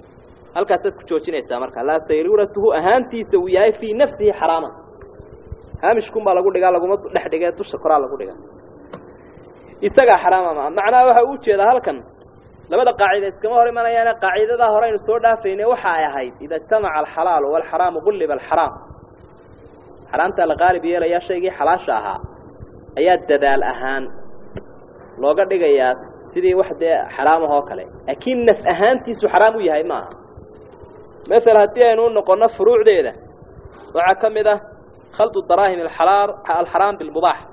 هل كاسد كجوجين يتامرك لا سيرورته أهانتي سوياه في نفسه حراما هامش كم بالله قول لقال لقوم نحن جاء توش قرار لقول لقال يستجع حراما معناه وح وجه هذا هل كان لما ده قاعدة إسكما هري من يعني قاعدة ده هرين السوداء فين وحى هاي إذا اجتمع الحلال والحرام غلب الحرام حرامت الغالب يلا يا شيء حلاشها أياد دال أهان لو قد جاياس سيدي وحدة حرامه هكله أكيد نف أهانتي سو حرام وياي ما مثل هتيه إنه نقولنا فروع ده وعكم ده خلط الدراهم الحلال الحرام بالمباح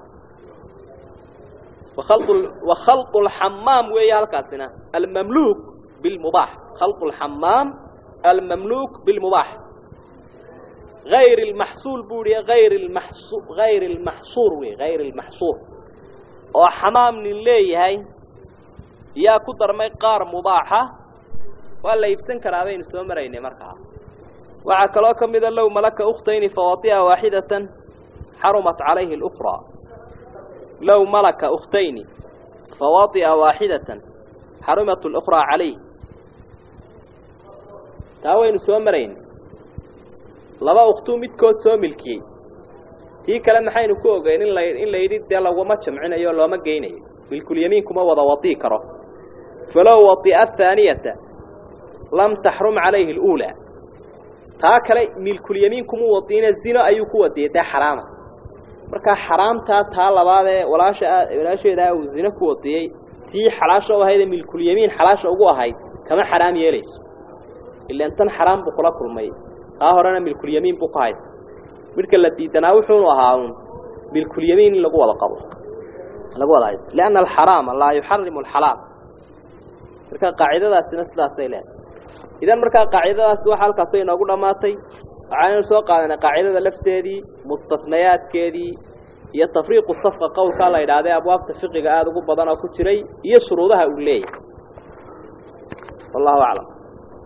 وخلط وخلط الحمام ويا الكاسنا المملوك بالمباح خلط الحمام المملوك بالمباح غير المحصول بوري غير المحصور غير المحصور وي غير المحصور وحمام لله هاي يا قدر ما يقار مباحة ولا يبسن كرابين سومرين مركها وعكلاكم إذا لو ملك أختين فواطئة واحدة حرمت عليه الأخرى لو ملك أختين فواطئة واحدة حرمت الأخرى عليه تاوين سومرين لبا أختو متكود سوملكي تي كلام حين كوغا إن لا إن لا يريد ده لو ما جمعنا يو لو ما جيني بالكل يمينكم وضع وطي كره فلو وطئ الثانية لم تحرم عليه الأولى تاكل بالكل يمينكم وطينا الزنا أيكو وطي ده حرام مركا حرام تا تا لبا ولا شيء ولا شيء ده وزنا كوطي تي حلاشه وهذا بالكل يمين حلاشه أقوى هاي كما حرام يليس إلا أنت حرام بقولك رمي آخرنا بالكل يمين بقايس مركا التي تناوحون وهاون بالكل يمين لقوة القبر لقوة العيس لأن الحرام لا يحرم الحلال مركا قاعدة ذا سنة لا سيلات إذا مركا قاعدة ذا سوى حالك صينا أقول ماتي عين سوى قالنا قاعدة ذا لفتيدي مستثنيات كيدي هي تفريق الصفقة قول قال إذا هذا أبواب تفريق قاعد أقول بدنا كتري يشروطها أولي والله أعلم.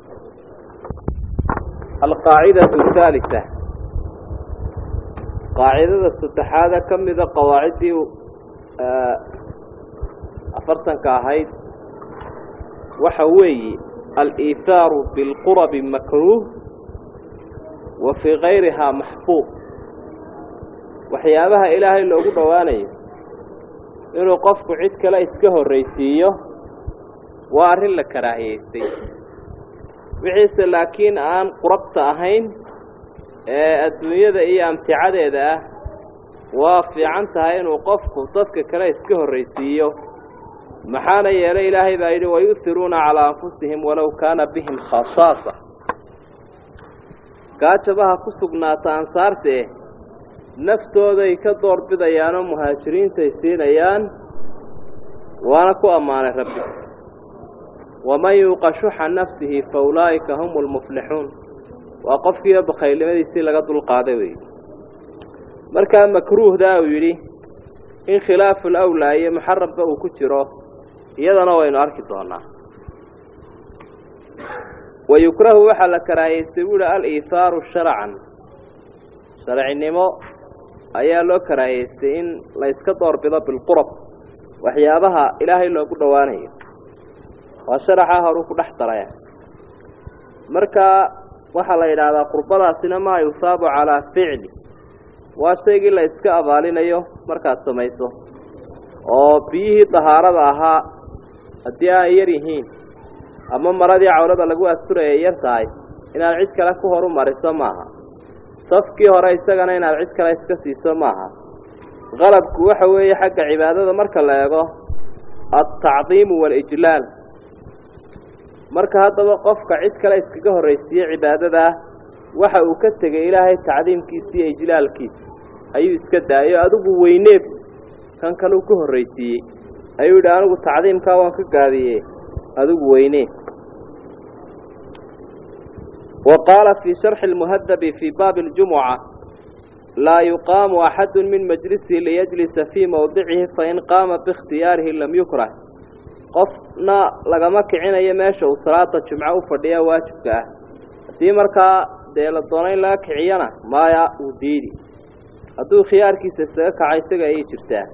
القاعدة الثالثة قاعدة الستحادة كم إذا قواعدي أفرسن كاهيد وحوي الإيثار بالقرب مكروه وفي غيرها محبوب وحيابها إلهي اللي أقول رواني إنه قفك عدك لا إسكه الرئيسية وارهن لك كراهيتي بحيث لكن آن قربت أهين الدنيا ذا إيه امتعاد ذا وفي عنتها إنه قفك وطفك كلا إسكه الرئيسية محانا يلي إلهي بأيدي ويؤثرون على أنفسهم ولو كان بهم خصاصة كاتبها كسقناتا أنصارته نفتو ذي كدور بديان ومهاجرين تيسين أيان وانا كو أمان ربي ومن يوق شح نفسه فأولئك هم المفلحون وقفك يبخي لماذا يسير لقد القادوي مركا مكروه داويري إن خلاف الأولى هي محرم بأو كتره يدنا وين أركضنا ويكره وحل كراهية يقول الإيثار شرعا شرع النمو أيها لو كراهية إن لا يسكدر بضا بالقرب وحيابها إلهي لو يقول دوانه وشرعها روح نحتريا مركا وحل إلى هذا قربلا سينما يصاب على فعل وشيء لا يسكأ بالينه مركا سميسه وبيه طهارة أها أديها يريهين أما مرضي عورة لقوا السورة يرتاي إن العيد كلا كهرو مرسا معها صفكي هرايسا كان إن العيد كلا يسكسيسا معها غلب كوحوي حق عبادة مركا لا يقو التعظيم والإجلال مركا هذا وقفك عيد كلا يسكسه الرئيسية عبادة وحا أكتك إلهي تعظيم كيسي إجلال كيس أيو إسكدا أيو أدوب وينيب كان كانوا كه الرئيسية أيو دانو تعظيم كاوان كقاذيه أدوب وينيه. وقال في شرح المهذب في باب الجمعة لا يقام أحد من مجلسه ليجلس في موضعه فإن قام باختياره لم يكره قفنا لقمك عين يماشى وصلاة الجمعة وفردية واجبك في مركا ديال الدونين لك عيانا ما يا وديدي أدو خيارك سيساك عايسك أي جرتاه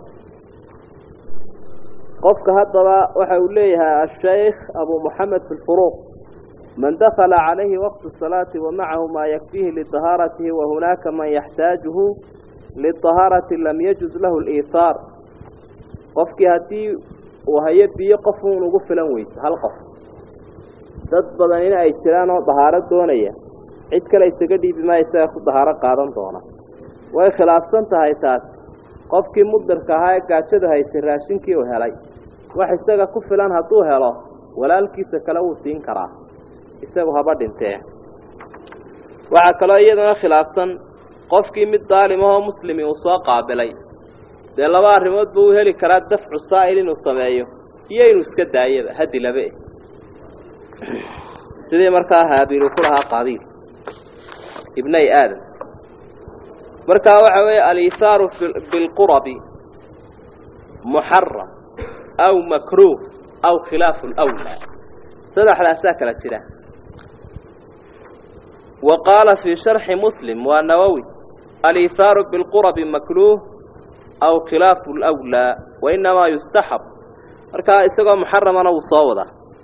قفك هذا وحاوليها الشيخ أبو محمد في الفروق من دخل عليه وقت الصلاة ومعه ما يكفيه لطهارته وهناك من يحتاجه للطهارة لم يجوز له الإيثار قفك هاتي وهي بيقفون وقفلا ويس هل قف تضبط أن أي تلان طهارة دونية عد كلا يستقدي بما يستيقظ طهارة قادم دونا وخلاصا تهيتات قفك مدرك هاي قاتشد هاي سراشنك وهلاي وحستقى كفلان هاتوه هلا ولا الكيس كلاوسين كراه isagu haba dhintee waxa kale iyadana khilaafsan qofkii mid daalim ah oo muslimi uu soo qaabilay de laba arrimood buu heli karaa dafcu saa'il inuu sameeyo iyo inuu iska daayaba hadii laba sidii markaa haabiil ku lahaa qaadiil ibnay aadam markaa waxa weey al-isaaru bil qurbi muharram aw makruh aw khilaaf al-awla saddexdaas kala jira وقال في شرح مسلم والنووي الإيثار بالقرب مكروه أو خلاف الأولى وإنما يستحب مركا إسقى محرما وصاودا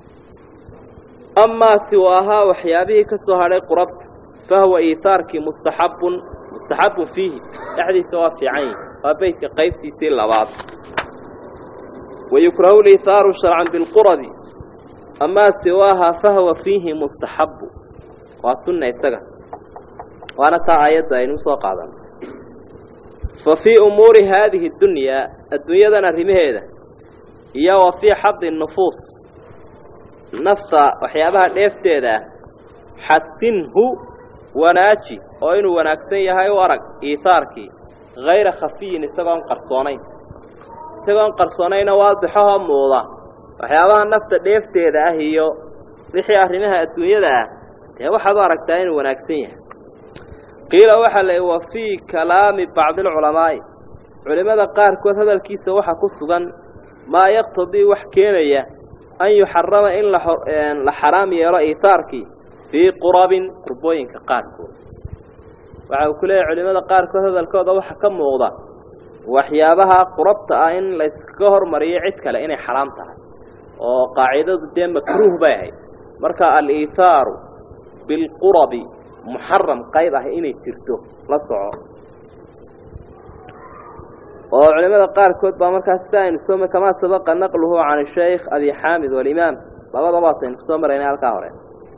أما سواها وحيابه كسوهر قرب فهو إيثارك مستحب مستحب فيه يعني سواء في عين وبيت قيفتي سير لبعض ويكره الإيثار شرعا بالقرب أما سواها فهو فيه مستحب وسنة إسقى وأنا كآيات دين سوقادا ففي أمور هذه الدنيا الدنيا ذا نرمي هذا هي وفي حظ النفوس نفط وحيابها الإفتاء حتنه وناجي وإنه وناكسي هاي ورق إيثارك غير خفي نسبا قرصانين سبا قرصانين واضحها موضة وحيابها النفط الإفتاء هي نحي أهرمها الدنيا ذا يا واحد أركتين وناكسين قيل وحل وفي كلام بعض العلماء علماء قار كوث هذا الكيس وحا كسغا ما يقتضي وحكينيا أن يحرم إن لحرام يرى إيثارك في قراب قربوين كقاركو وعلى كل علماء قار كوث هذا الكوث وحا كم موضع وحيابها قربت أين ليسكهر مريعتك لأني حرامتها وقاعدة الدين مكروه باهي مركا الإيثار بالقرب محرم قيبه إني ترتو لا صعو وعلماء قار كتب مركز ثاني سوم كما سبق نقله عن الشيخ أبي حامد والإمام بابا ضباطين سوم رينا الكاورين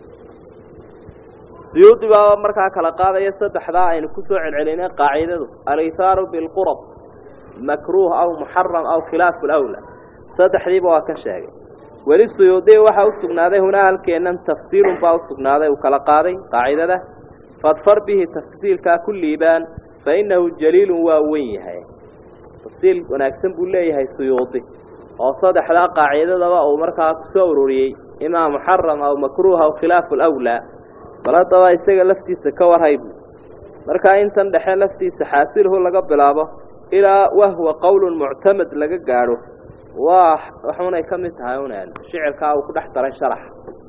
سيوطي بابا مركز كالقاضي يسد حذاء كسوع العلينا قاعدة الإيثار بالقرب مكروه أو محرم أو خلاف الأولى ستحريب وكشاقي وللسيوطي وحا السقناده هنا هلكينا تفسير با السقناده وكلا قاضي قاعدة ده فاظفر به تفسير ككل يبان فإنه جليل ووين هاي تفسير وناكسن بولي هاي سيوطي وصادح لا قاعدة ده أو مركا كسوروري إما محرم أو مكروه أو خلاف الأولى فلا طبعا يستيقى لفتي سكور هايبو مركا إنسان دحين لفتي سحاسره لقب بلابه إلى وهو قول معتمد لقى قاره وحونا يكملتها هنا شعر كاو كل احترى شرح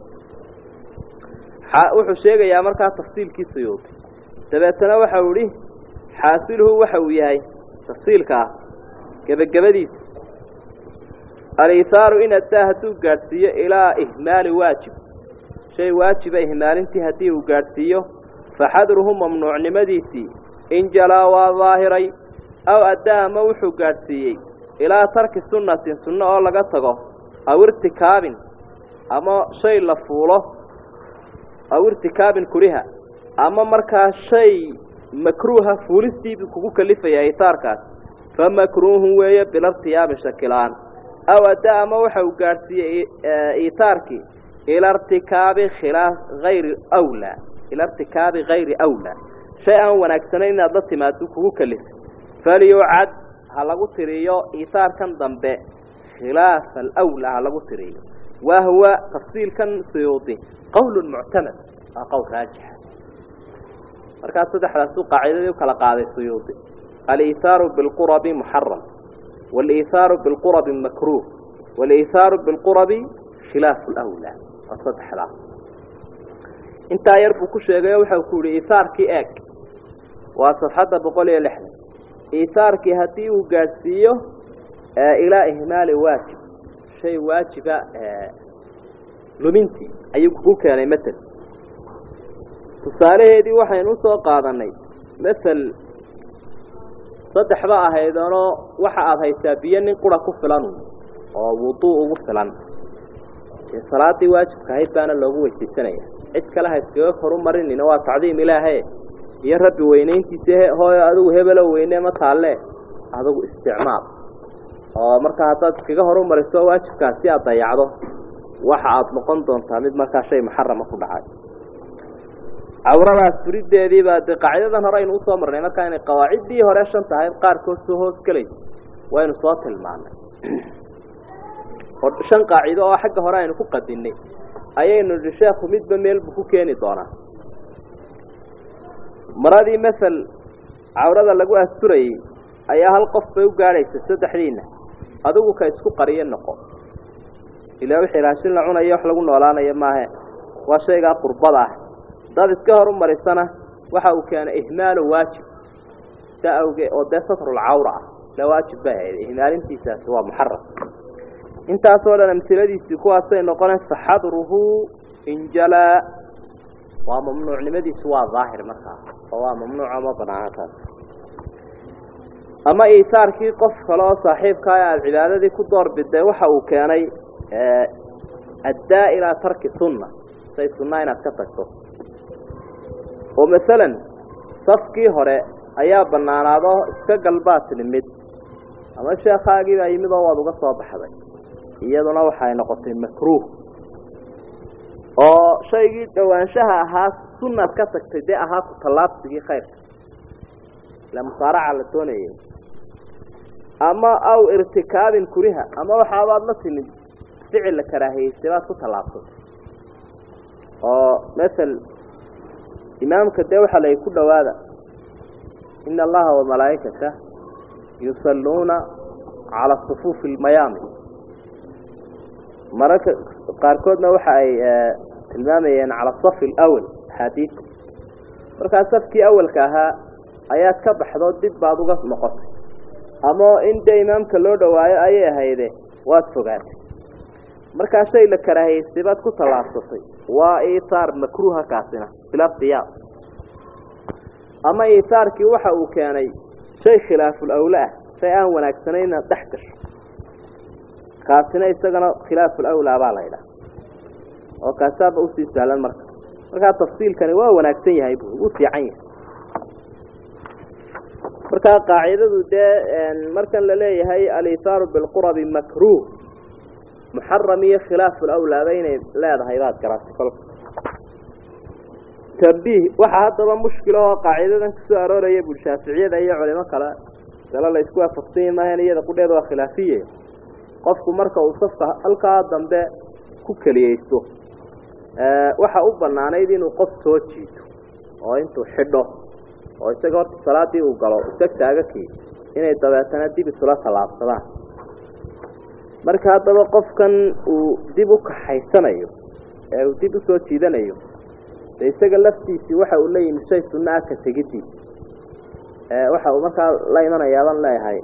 وحو شيغا يا marka tafsiilkiisa yood tabeetana waxa uu leeyahay xaasiluhu waxa uu yahay tafsiilka gabagabadiisa al-ithaaru in atahadu gaarsiyo ila ihmaal waajib shay waajib ah ihmaalintii hadii uu gaarsiyo fahadruhu mamnuucnimadiisi in jala wa zaahiray aw adama wuxuu gaarsiiyay إلى ترك السنة سنة أو لقطه أو ارتكاب أما شيء لفوله أو ارتكاب كريها أما مركا شيء مكروه فولستي بكوكو كلفة يا إيثاركات فمكروه هو بالارتياب شكلان أو أداء موحى وقارسي إيثاركي إلى ارتكاب خلاف غير أولى إلى ارتكاب غير أولى شيئا ونكسنين أضطي ما تكوكو كلفة فليعد هلغو تريو إيثار كان ضمبه خلاف الأولى هلغو تريو وهو تفصيل كان سيوطي قول معتمد قول راجح مركز صدح لسوق قاعدة وكلا قاعدة سيوطي الإيثار بالقرب محرم والإيثار بالقرب مكروه والإيثار بالقرب خلاف الأولى الصدح لا انت يربو كشي يوحى وكول إيثار كي اك وصفحة بقول يلحن إيثارك هدي وقاسيه آه إلى إهمال واجب شيء واجب آه luminti ayuu ku keenay matal tusaalaheedii waxaynu soo qaadanay matal saddex ba ahaydano waxa aad haysaa biyo nin qura ku filan oo wudu ugu filan salaadii waajibka ahayd baana loogu weydiisanaya cid kale ha iskaga horumarinina waa tacdiim ilaahay iyo rabbi weynayntiisa hooyo adigu hebelo weyne ma taalle adigu isticmaal oo marka hadaad iskaga horumariso waajibkaasi aad dayacdo waxa aad noqon doontaa mid markaa shay muxarram ku dhacay awradaas furideedii baa qaacidadan hore aynu soo marnay marka inay qawaacidii hore shan tahay qaar kood soo hoos galay waynu soo tilmaanay oo shan qaacido oo xagga hore aynu ku qadinay ayaynu sheekhu midba meel ku keeni doonaa maradii masal awrada lagu asturay ayaa hal qof bay u gaaraysa saddexdiina adigu ka isku qariyo noqo ilaa wixii raashin la cunayo wax lagu noolaanayo maahe waa shayga qurbada ah dad iska horumarisana waxa uu keenay ihmaal waajib taawge oo dasatru al-awra la waajib baa ihmaalintiisaas waa muharram intaas oo dhan amsiladiisi kuwaasay noqonaysa xadruhu injala waa mamnuuc nimadiisu waa zaahir markaa oo waa mamnuuc ama banaanka ama iisaarkii qof kale oo saaxiibka ah cibaadadii ku door biday waxa uu keenay ee addaa ila tarki sunna say sunna inaad ka tagto oo midalan safkii hore ayaa banaanaado iska galbaad limid ama sheekhaagii baa yimid oo waad uga soo baxday iyaduna waxay noqotay makruuh oo shaygii dhawaanshaha ahaa sunnad ka tagtay de ahaa ku talaabsigii khayrka la musaaraca la doonayay ama aw irtikaabin kuriha ama waxa baad la timid ficil karaahiyay baad ku talaabtay oo مثل imaamka de waxa la ku dhawaada inna allaha wa malaa'ikatahu yusalluna ala sufuf al-mayami maraka qaarkoodna waxa ay tilmaamayeen ala saf al-awwal hadith marka safkii awalka ahaa ayaad ka baxdo dib baad uga noqotay ama in de imaamka loo dhawaayo ayay ahayd waad fogaatay marka shay la karaahiyay baad ku talaabsatay waa iisaar makruuha kaasina khilaaftiya ama iisaarkii waxa uu keenay shay khilaaf al-awla shay aan wanaagsaneyn dhaxkash kaasina isagana khilaaf al-awla baa leeyahay oo kaasaba u sii saalan marka marka tafsiilkani waa wanaagsan yahay buu fiican yahay marka qaacidadu de markan la leeyahay al-iisaar bil qurbi makruh محرم هي خلاف الأولى بين لا ذهيبات كراسي كل تنبيه واحد طبعا مشكلة قاعدة كسر رأي أبو الشافعية ذي علماء كلا قال الله يسكوا فقطين ما هي هذا كله هذا خلافية قف مركب وصفها القادم ده كوكليته أه واحد أبنا عن أيدين وقف توجيه أو أنتو حده أو استجارة الصلاة وقالوا استجت أجاكي هنا يتبعتنا دي بالصلاة صلاة صلاة marka hadaba qofkan uu dib u kaxaysanayo ee uu dib u soo jiidanayo isaga laftiisi waxa uu leeyahay shay sunnah ka tegidii ee waxa uu marka la imanayaa baan leeyahay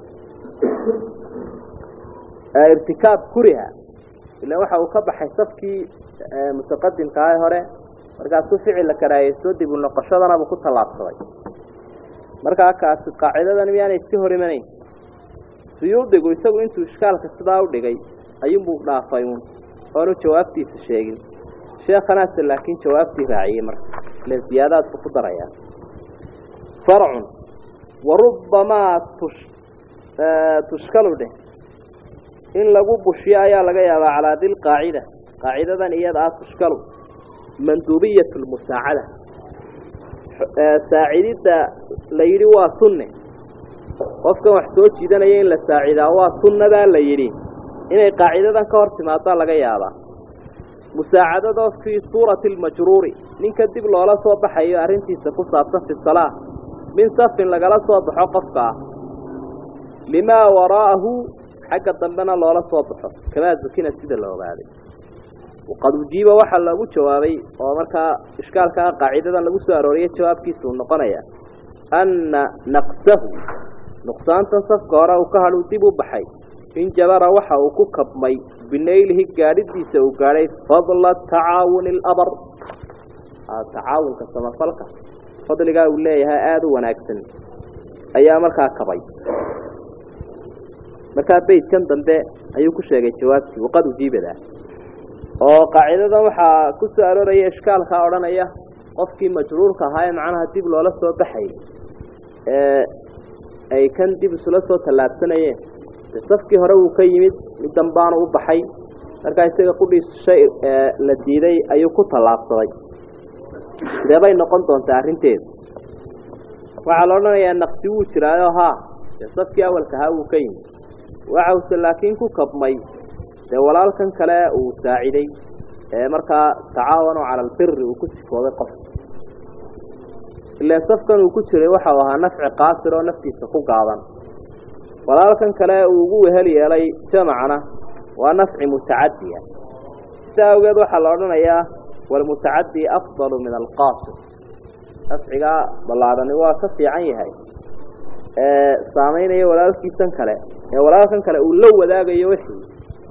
irtikaab kuriha ila waxa uu ka baxay safkii mutaqaddimka ah hore markaas uu ficil la karaayay dib u noqoshadana uu ku talaabsaday marka kaas qaacidadan miyaan iska hor imanayn siyuudigu isagu intuu iskaalka sidaa u dhigay ayuu dhaafay oo jawaabtiisa sheegay sheekhana laakiin jawaabtii raaciyay marka la ziyadaad ku daraya far'un warubama tush tushkalu de in lagu bushiyo ayaa laga yaabaa ala dil qaacida qaacidadan iyada ah tushkalu mandubiyatu almusaacada saacidida la yiri waa sunne qofka wax soo jiidanaya in la saacidaa waa sunnada la yiri inay qaacidadan ka hor timaado laga yaaba musaacadada fi suurati al-majruur ninka dib loola soo baxayo arintiisa ku saabsan fi salaah min safin lagala soo baxo qofka lima waraahu xagga dambana loola soo baxo kama zakina sida loo ogaaday وقد وجيب waxa lagu jawaabay oo marka iskaalka qaacidadan lagu soo arooriyay jawaabkiisu noqonaya anna naqsahu نقصان تصف قارا وكهلو تبو بحي in jabara waxa uu ku kabmay binaylihi gaadhidiisa uu gaadhay fadla tacaawun al-abar tacaawunka samafalka fadliga uu leeyahay aad u wanaagsan ayaa markaa kabay markaa beedkan dambe ayuu ku sheegay jawaabtii waqad ujiibada oo qaacidada waxa ku soo arooraya ishkaalka oranaya qofkii majruurka ahaa ee macnaha dib loola soo baxay ee ay kan dib isla soo talaabsanayeen safkii hore uu ka yimid mid dambaan u baxay markaa isaga qudhiis shay la diiday ayuu ku talaabsaday deebay noqon doontaa arrinteedu waxa la oranayaa naqsi uu jiraayo ha safkii awalka ha uu ka yimid waxa uu laakiin ku kabmay de walaalkan kale uu saaciday ee markaa tacaawano cala albirri uu ku sikooday qof ilaa safkan uu ku jiray waxa uu ahaa nafci qaasir oo naftiisa ku gaaban walaalkan kale uu ugu wehel yeelay jamacna waa nafci mutacaddiya saawgeed waxa la oranayaa wal mutacaddi afdalu min alqaasir nafciga balaadani waa ka fiican yahay ee saameynaya walaalkiisan kale ee walaalkan kale uu la wadaagayo wixii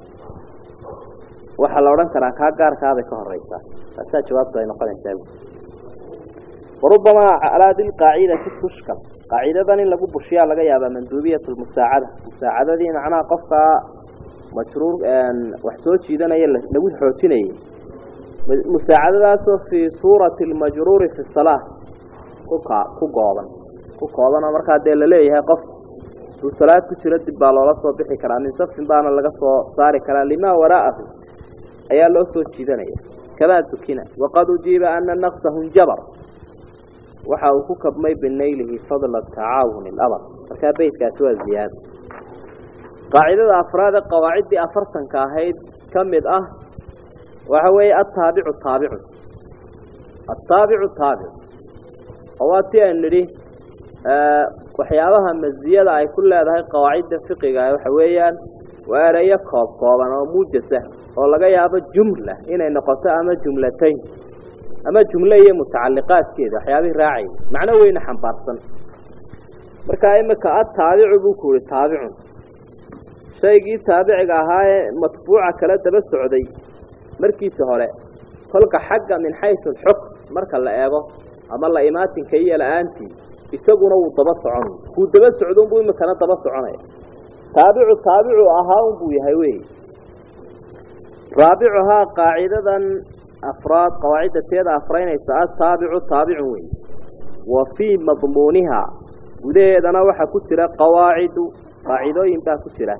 waxa la oran karaa ka gaarkaada ka horeysa taas jawaabtu ay noqonaysaa وربما على ذي القاعدة تشكل قاعدة ذن لقو بشياء لقى يابا مندوبية المساعدة مساعدة دي معناها قفة مشرور وحسوش إذن نقول حوتيني مساعدة في صورة المجرور في الصلاة كوكوضا كوكوضا مركا ديلا ليها قف الصلاة كترد بالله صبيحي كرام من صف بانا لقى صاري كرام لما وراءه أيها الله سوش إذن كما سكينة وقد أجيب أن نقصه انجبر waxa uu ku kabmay binaylihi fadla tacaawun al-abar marka beedkaas waa ziyaad qaacidada afraad qawaacidi afartan ka ahayd kamid ah waxa weey at-taabi'u taabi'u at-taabi'u taabi'u awati anri ee waxyaabaha maziyada ay ku leedahay qawaacida fiqiga waxa weeyaan waaraya koob kooban oo muujasa oo laga yaabo jumla inay noqoto ama jumlatayn ama jumla iyo mutacalliqaadkeeda waxyaabaha raacay macna weyn xambaarsan marka imika at-taabi'u buu ku taabi'un shaygii taabiciga ahaa ee matbuuca kala daba socday markiisa hore kolka xagga min haythu al-hukm marka la eego ama la imaatinka iyo la'aanti isaguna uu daba socon ku daba socdo buu imika daba soconay taabi'u taabi'u ahaa buu yahay weey raabi'uha qaacidadan أفراد قواعد تيدا أفرين التابع تابع وين وفي مضمونها وده أنا وح كتير قواعد قاعدين تا كتير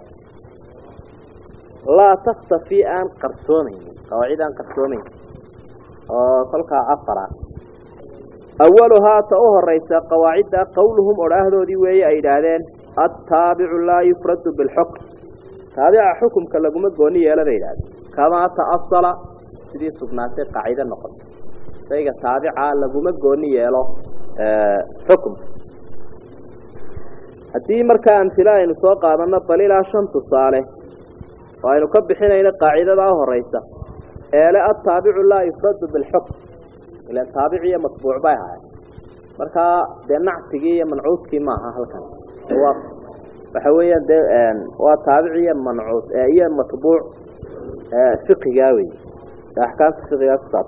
لا تخفي أن قرصوني قواعد أن قرصوني خلق أفرا أولها تأوه الرئيس قواعد قولهم أراه دي وي أيدادين التابع لا يفرد بالحكم تابع حكم كلكم الدوني يلا ريداد كما تأصل sidii sugnaatay qaacida noqon sayga taabica laguma gooni yeelo ee xukum hadii marka amthila aynu soo qaadano bal ilaa shan tusaale oo aynu ka bixinayna qaacidada horeysa ee la at-taabi'u la yufrad bil hukm ila taabi'iya matbuuc bay ahay marka deennactigi iyo mancuudki ma aha halkan waa waxa weeyaan waa taabi'iya mancuud ee iyo matbuuc ee fiqiga weey أحكام الفقهية كتاب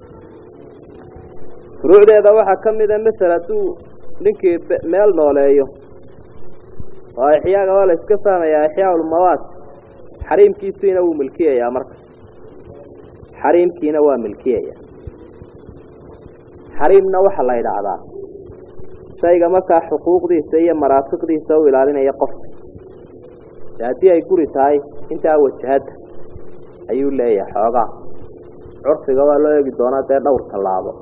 فروع ده واحد كم إذا مثلا تو لينك مال نوليه وإحياء قال إسكفنا يا إحياء المواد حريم كيسين وملكية يا مركز حريم كينا وملكية يا حريم نوح الله يدعى شيء مكا حقوق دي سيا مرافق دي سوي لالنا يقف جاتي أي كوري تاي أنت أول شهاد أيو لا يا حاجة عرفiga waa loo eegi doonaa ee dhowr talaabo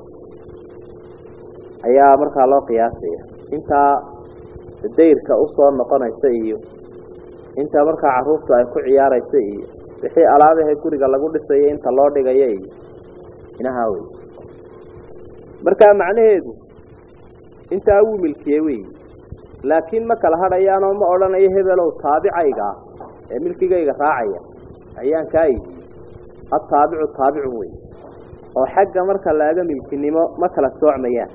ayaa marka loo qiyaasay inta deyrka u soo noqonaysa iyo inta marka caruurtu ay ku ciyaarayso iyo wixii alaabaha guriga lagu dhisay inta loo dhigay inaha way marka macnaheedu inta uu milkiyay way laakiin ma kala hadayaan oo ma oranayo hebel oo taabicayga ee milkigayga raacaya ayaan kaay التابع التابع وي oo xagga marka laaga milkinimo ma kala soocmayaan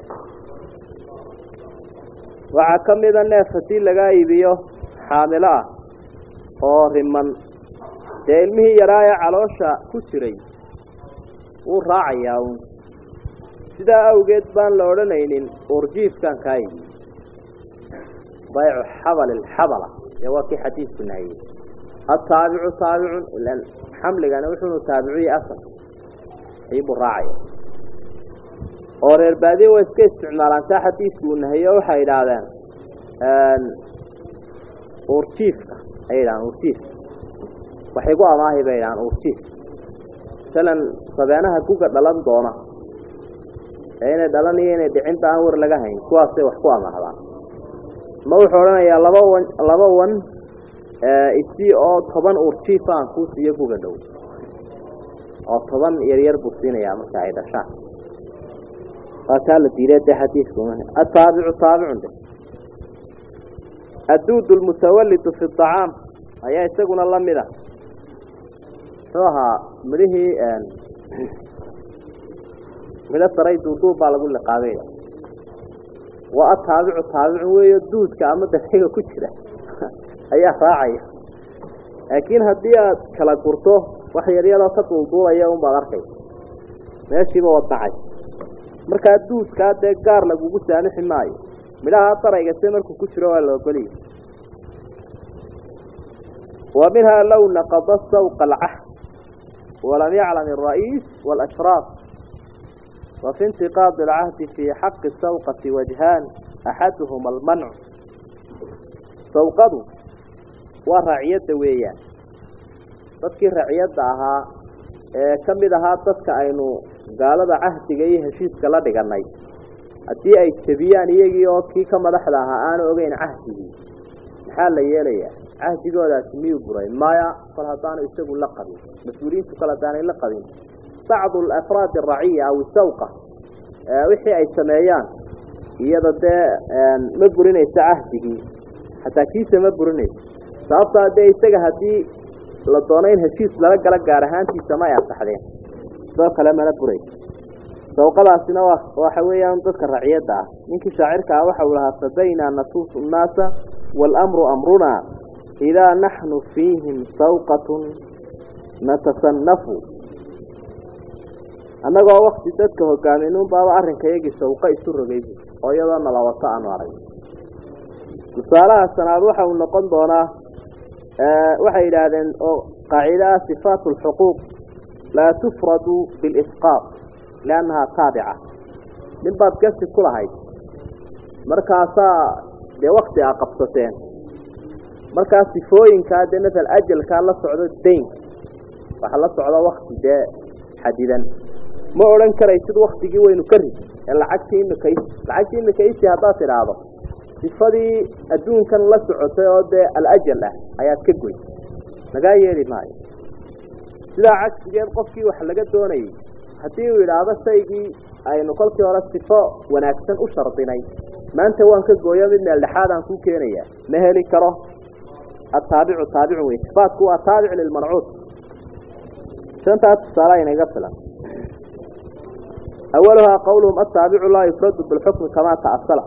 waxa kamid ah neefati laga iibiyo xaamila oo riman dee ilmihii yaraaya caloosha ku jiray wuu raacayaa uun sidaa awgeed baan la odhanaynin urjiifkan kaa yimi baycu xabal ilxabala dee waa kii xadiisku nahiyey ataabicu taabicun ilan xamligana wuxuunu taabiciyi asal ayibuu raacaya oo reer baadiye waa iska isticmaalaan taa xadiisku uu nahiyo waxay idhaahdeen urjiifka ayay idhahaan urjiifka waxay gu amaahay bay idhahaan urjiif masalan sabeenaha guga dhalan doona ee inay dhalan iyo inay dhicinta aan war laga hayn kuwaasay wax ku amaahdaan ma wuxuu odhanayaa laba wan laba wan isii oo toban urjiif aan kuu siiyo guga dhow oo toban yaryar buu siinayaa marka ay dhashaan waa kaa la diiday dee xadiisku ataabicu taabicun de adduud lmutawallidu fi acaam ayaa isaguna la mid ah muxuu ahaa midhihii midho saray duuduub baa lagu liqaabay waa ataabicu taabicun weeyo duudka ama daqiiqa ku jira ayaa raacaya laakiin haddii aad kala gurto wax yaryaroo ka duulduulaya unbaad arkay meeshiiba wadnacay markaa duudkaa dee gaar lagugu saamixi maayo midhaha daraygase markuu ku jiro waa la ogoliya wa minhaa low naqada sawqa alcahd walam yaclam alra'iis waalashraaf wa fi intiqaadi alcahdi fii xaqi sawqati wajhaan axaduhuma almancu sawqadu waa raaciyadda weeyaan dadkii raaciyadda ahaa ee ka mid ahaa dadka aynu gaalada cahdiga iyo heshiiska la dhiganay haddii ay jebiyaan iyagii oo kii ka madaxda ahaa aanu ogeyn cahdigii maxaa la yeelayaa cahdigoodaasi miyuu buray maya kol haddaanu isagu la qabin mas-uuliyiintu kale haddaanay la qabin bacdu alafraad araciya aw sawqa wixii ay sameeyaan iyada dee ma burinaysa cahdigii hataa kiisa ma burinayso sababtaa dee isaga haddii la doono in heshiis lala gala gaar ahaantiisa ma ay ansaxdeen sidoo kale mana buray sawqadaasina waa waxa weeyaan dadka raciyadda ah ninkii shaacirka ah waxa uu lahaa sabaynaa natuusu nnaasa waalamru amrunaa idaa naxnu fiihim sawqatun natasannafu annagoo wakti dadka hogaaminun baaba arrinkayagii sawqa isu rogay oo iyadoo nala wato aanu arag tusaalaha sanaad waxa uu noqon doonaa waxay yidhaahdeen oo qaacidaha sifaatu alxuquuq laa tufradu bilisqaaq liannahaa taabica nin baad gasi ku lahayd markaasaa dee wakti aa qabsateen markaa sifooyinkaa dee masal ajalkaa la socdo daynka waxa la socdo wakti dee xadidan ma odhan karaysid waktigii waynu ka rid ee lacagtii imikays lacagtii imikaysi haddaad tidhaahdo sifadii adduunkan la socotay oo dee alajal ah ayaad ka goy lagaa yeeli maayo sidaa cagsigeed qofkii wax laga doonayay haddii uu yidhaahdo shaygii aynu kolkii hore sifo wanaagsan u shardinay maanta waan ka gooyo mid meel dhexaadaan ku keenayaa ma heli karo ataabicu taabicun wey sifaatku waa taabic lilmancuud shantaas tusaale inaga filan awaluhaa qawluhum ataabicu laa yufradu bilxukmi kamaa ta'asala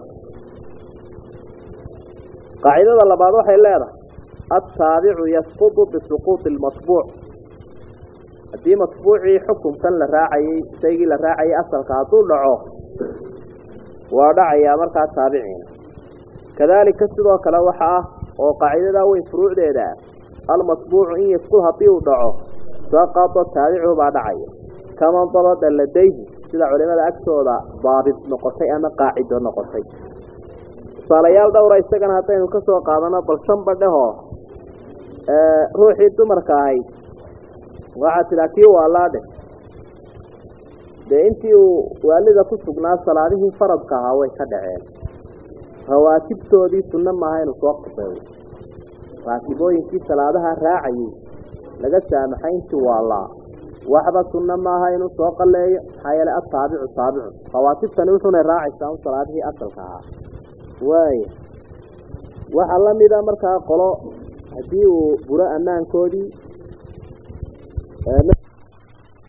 qaacidada labaad waxay leedahay ataabicu yasqutu bisuquuti almatbuuc haddii matbuucii xukumkan la raacayey shaygii la raacayay asalka hadduu dhaco waa dhacayaa markaa taabiciina kadaalika sidoo kale waxa ah oo qaacidadaa weyn furuucdeeda ah almatbuucu in yasqud haddii uu dhaco saqata taabicu baa dhacaya kaman dabada ladayhi sida culimada agtooda daabid noqotay ama qaacido noqotay tusaalayaal dhowra isagana haddaynu ka soo qaadano bal shan badhehoo ruuxii dumarka ahayd waxaa tidhaa kii waalaadhe dee intii uu waalida ku sugnaa salaadihii faradka ahaa way ka dhaceen rawaatibtoodii sunno maaha inuu soo qabeeyo raatibooyinkii salaadaha raacayay laga saamaxay intii waalaa waxba sunno maaha inuu soo qaleeyo maxaa yeelay ataabicu taabicun rawaatibtani wuxuunay raacaysaa un salaadihii asalka ahaa waaya waxaa la mida markaa qolo haddii uu buro ammaankoodii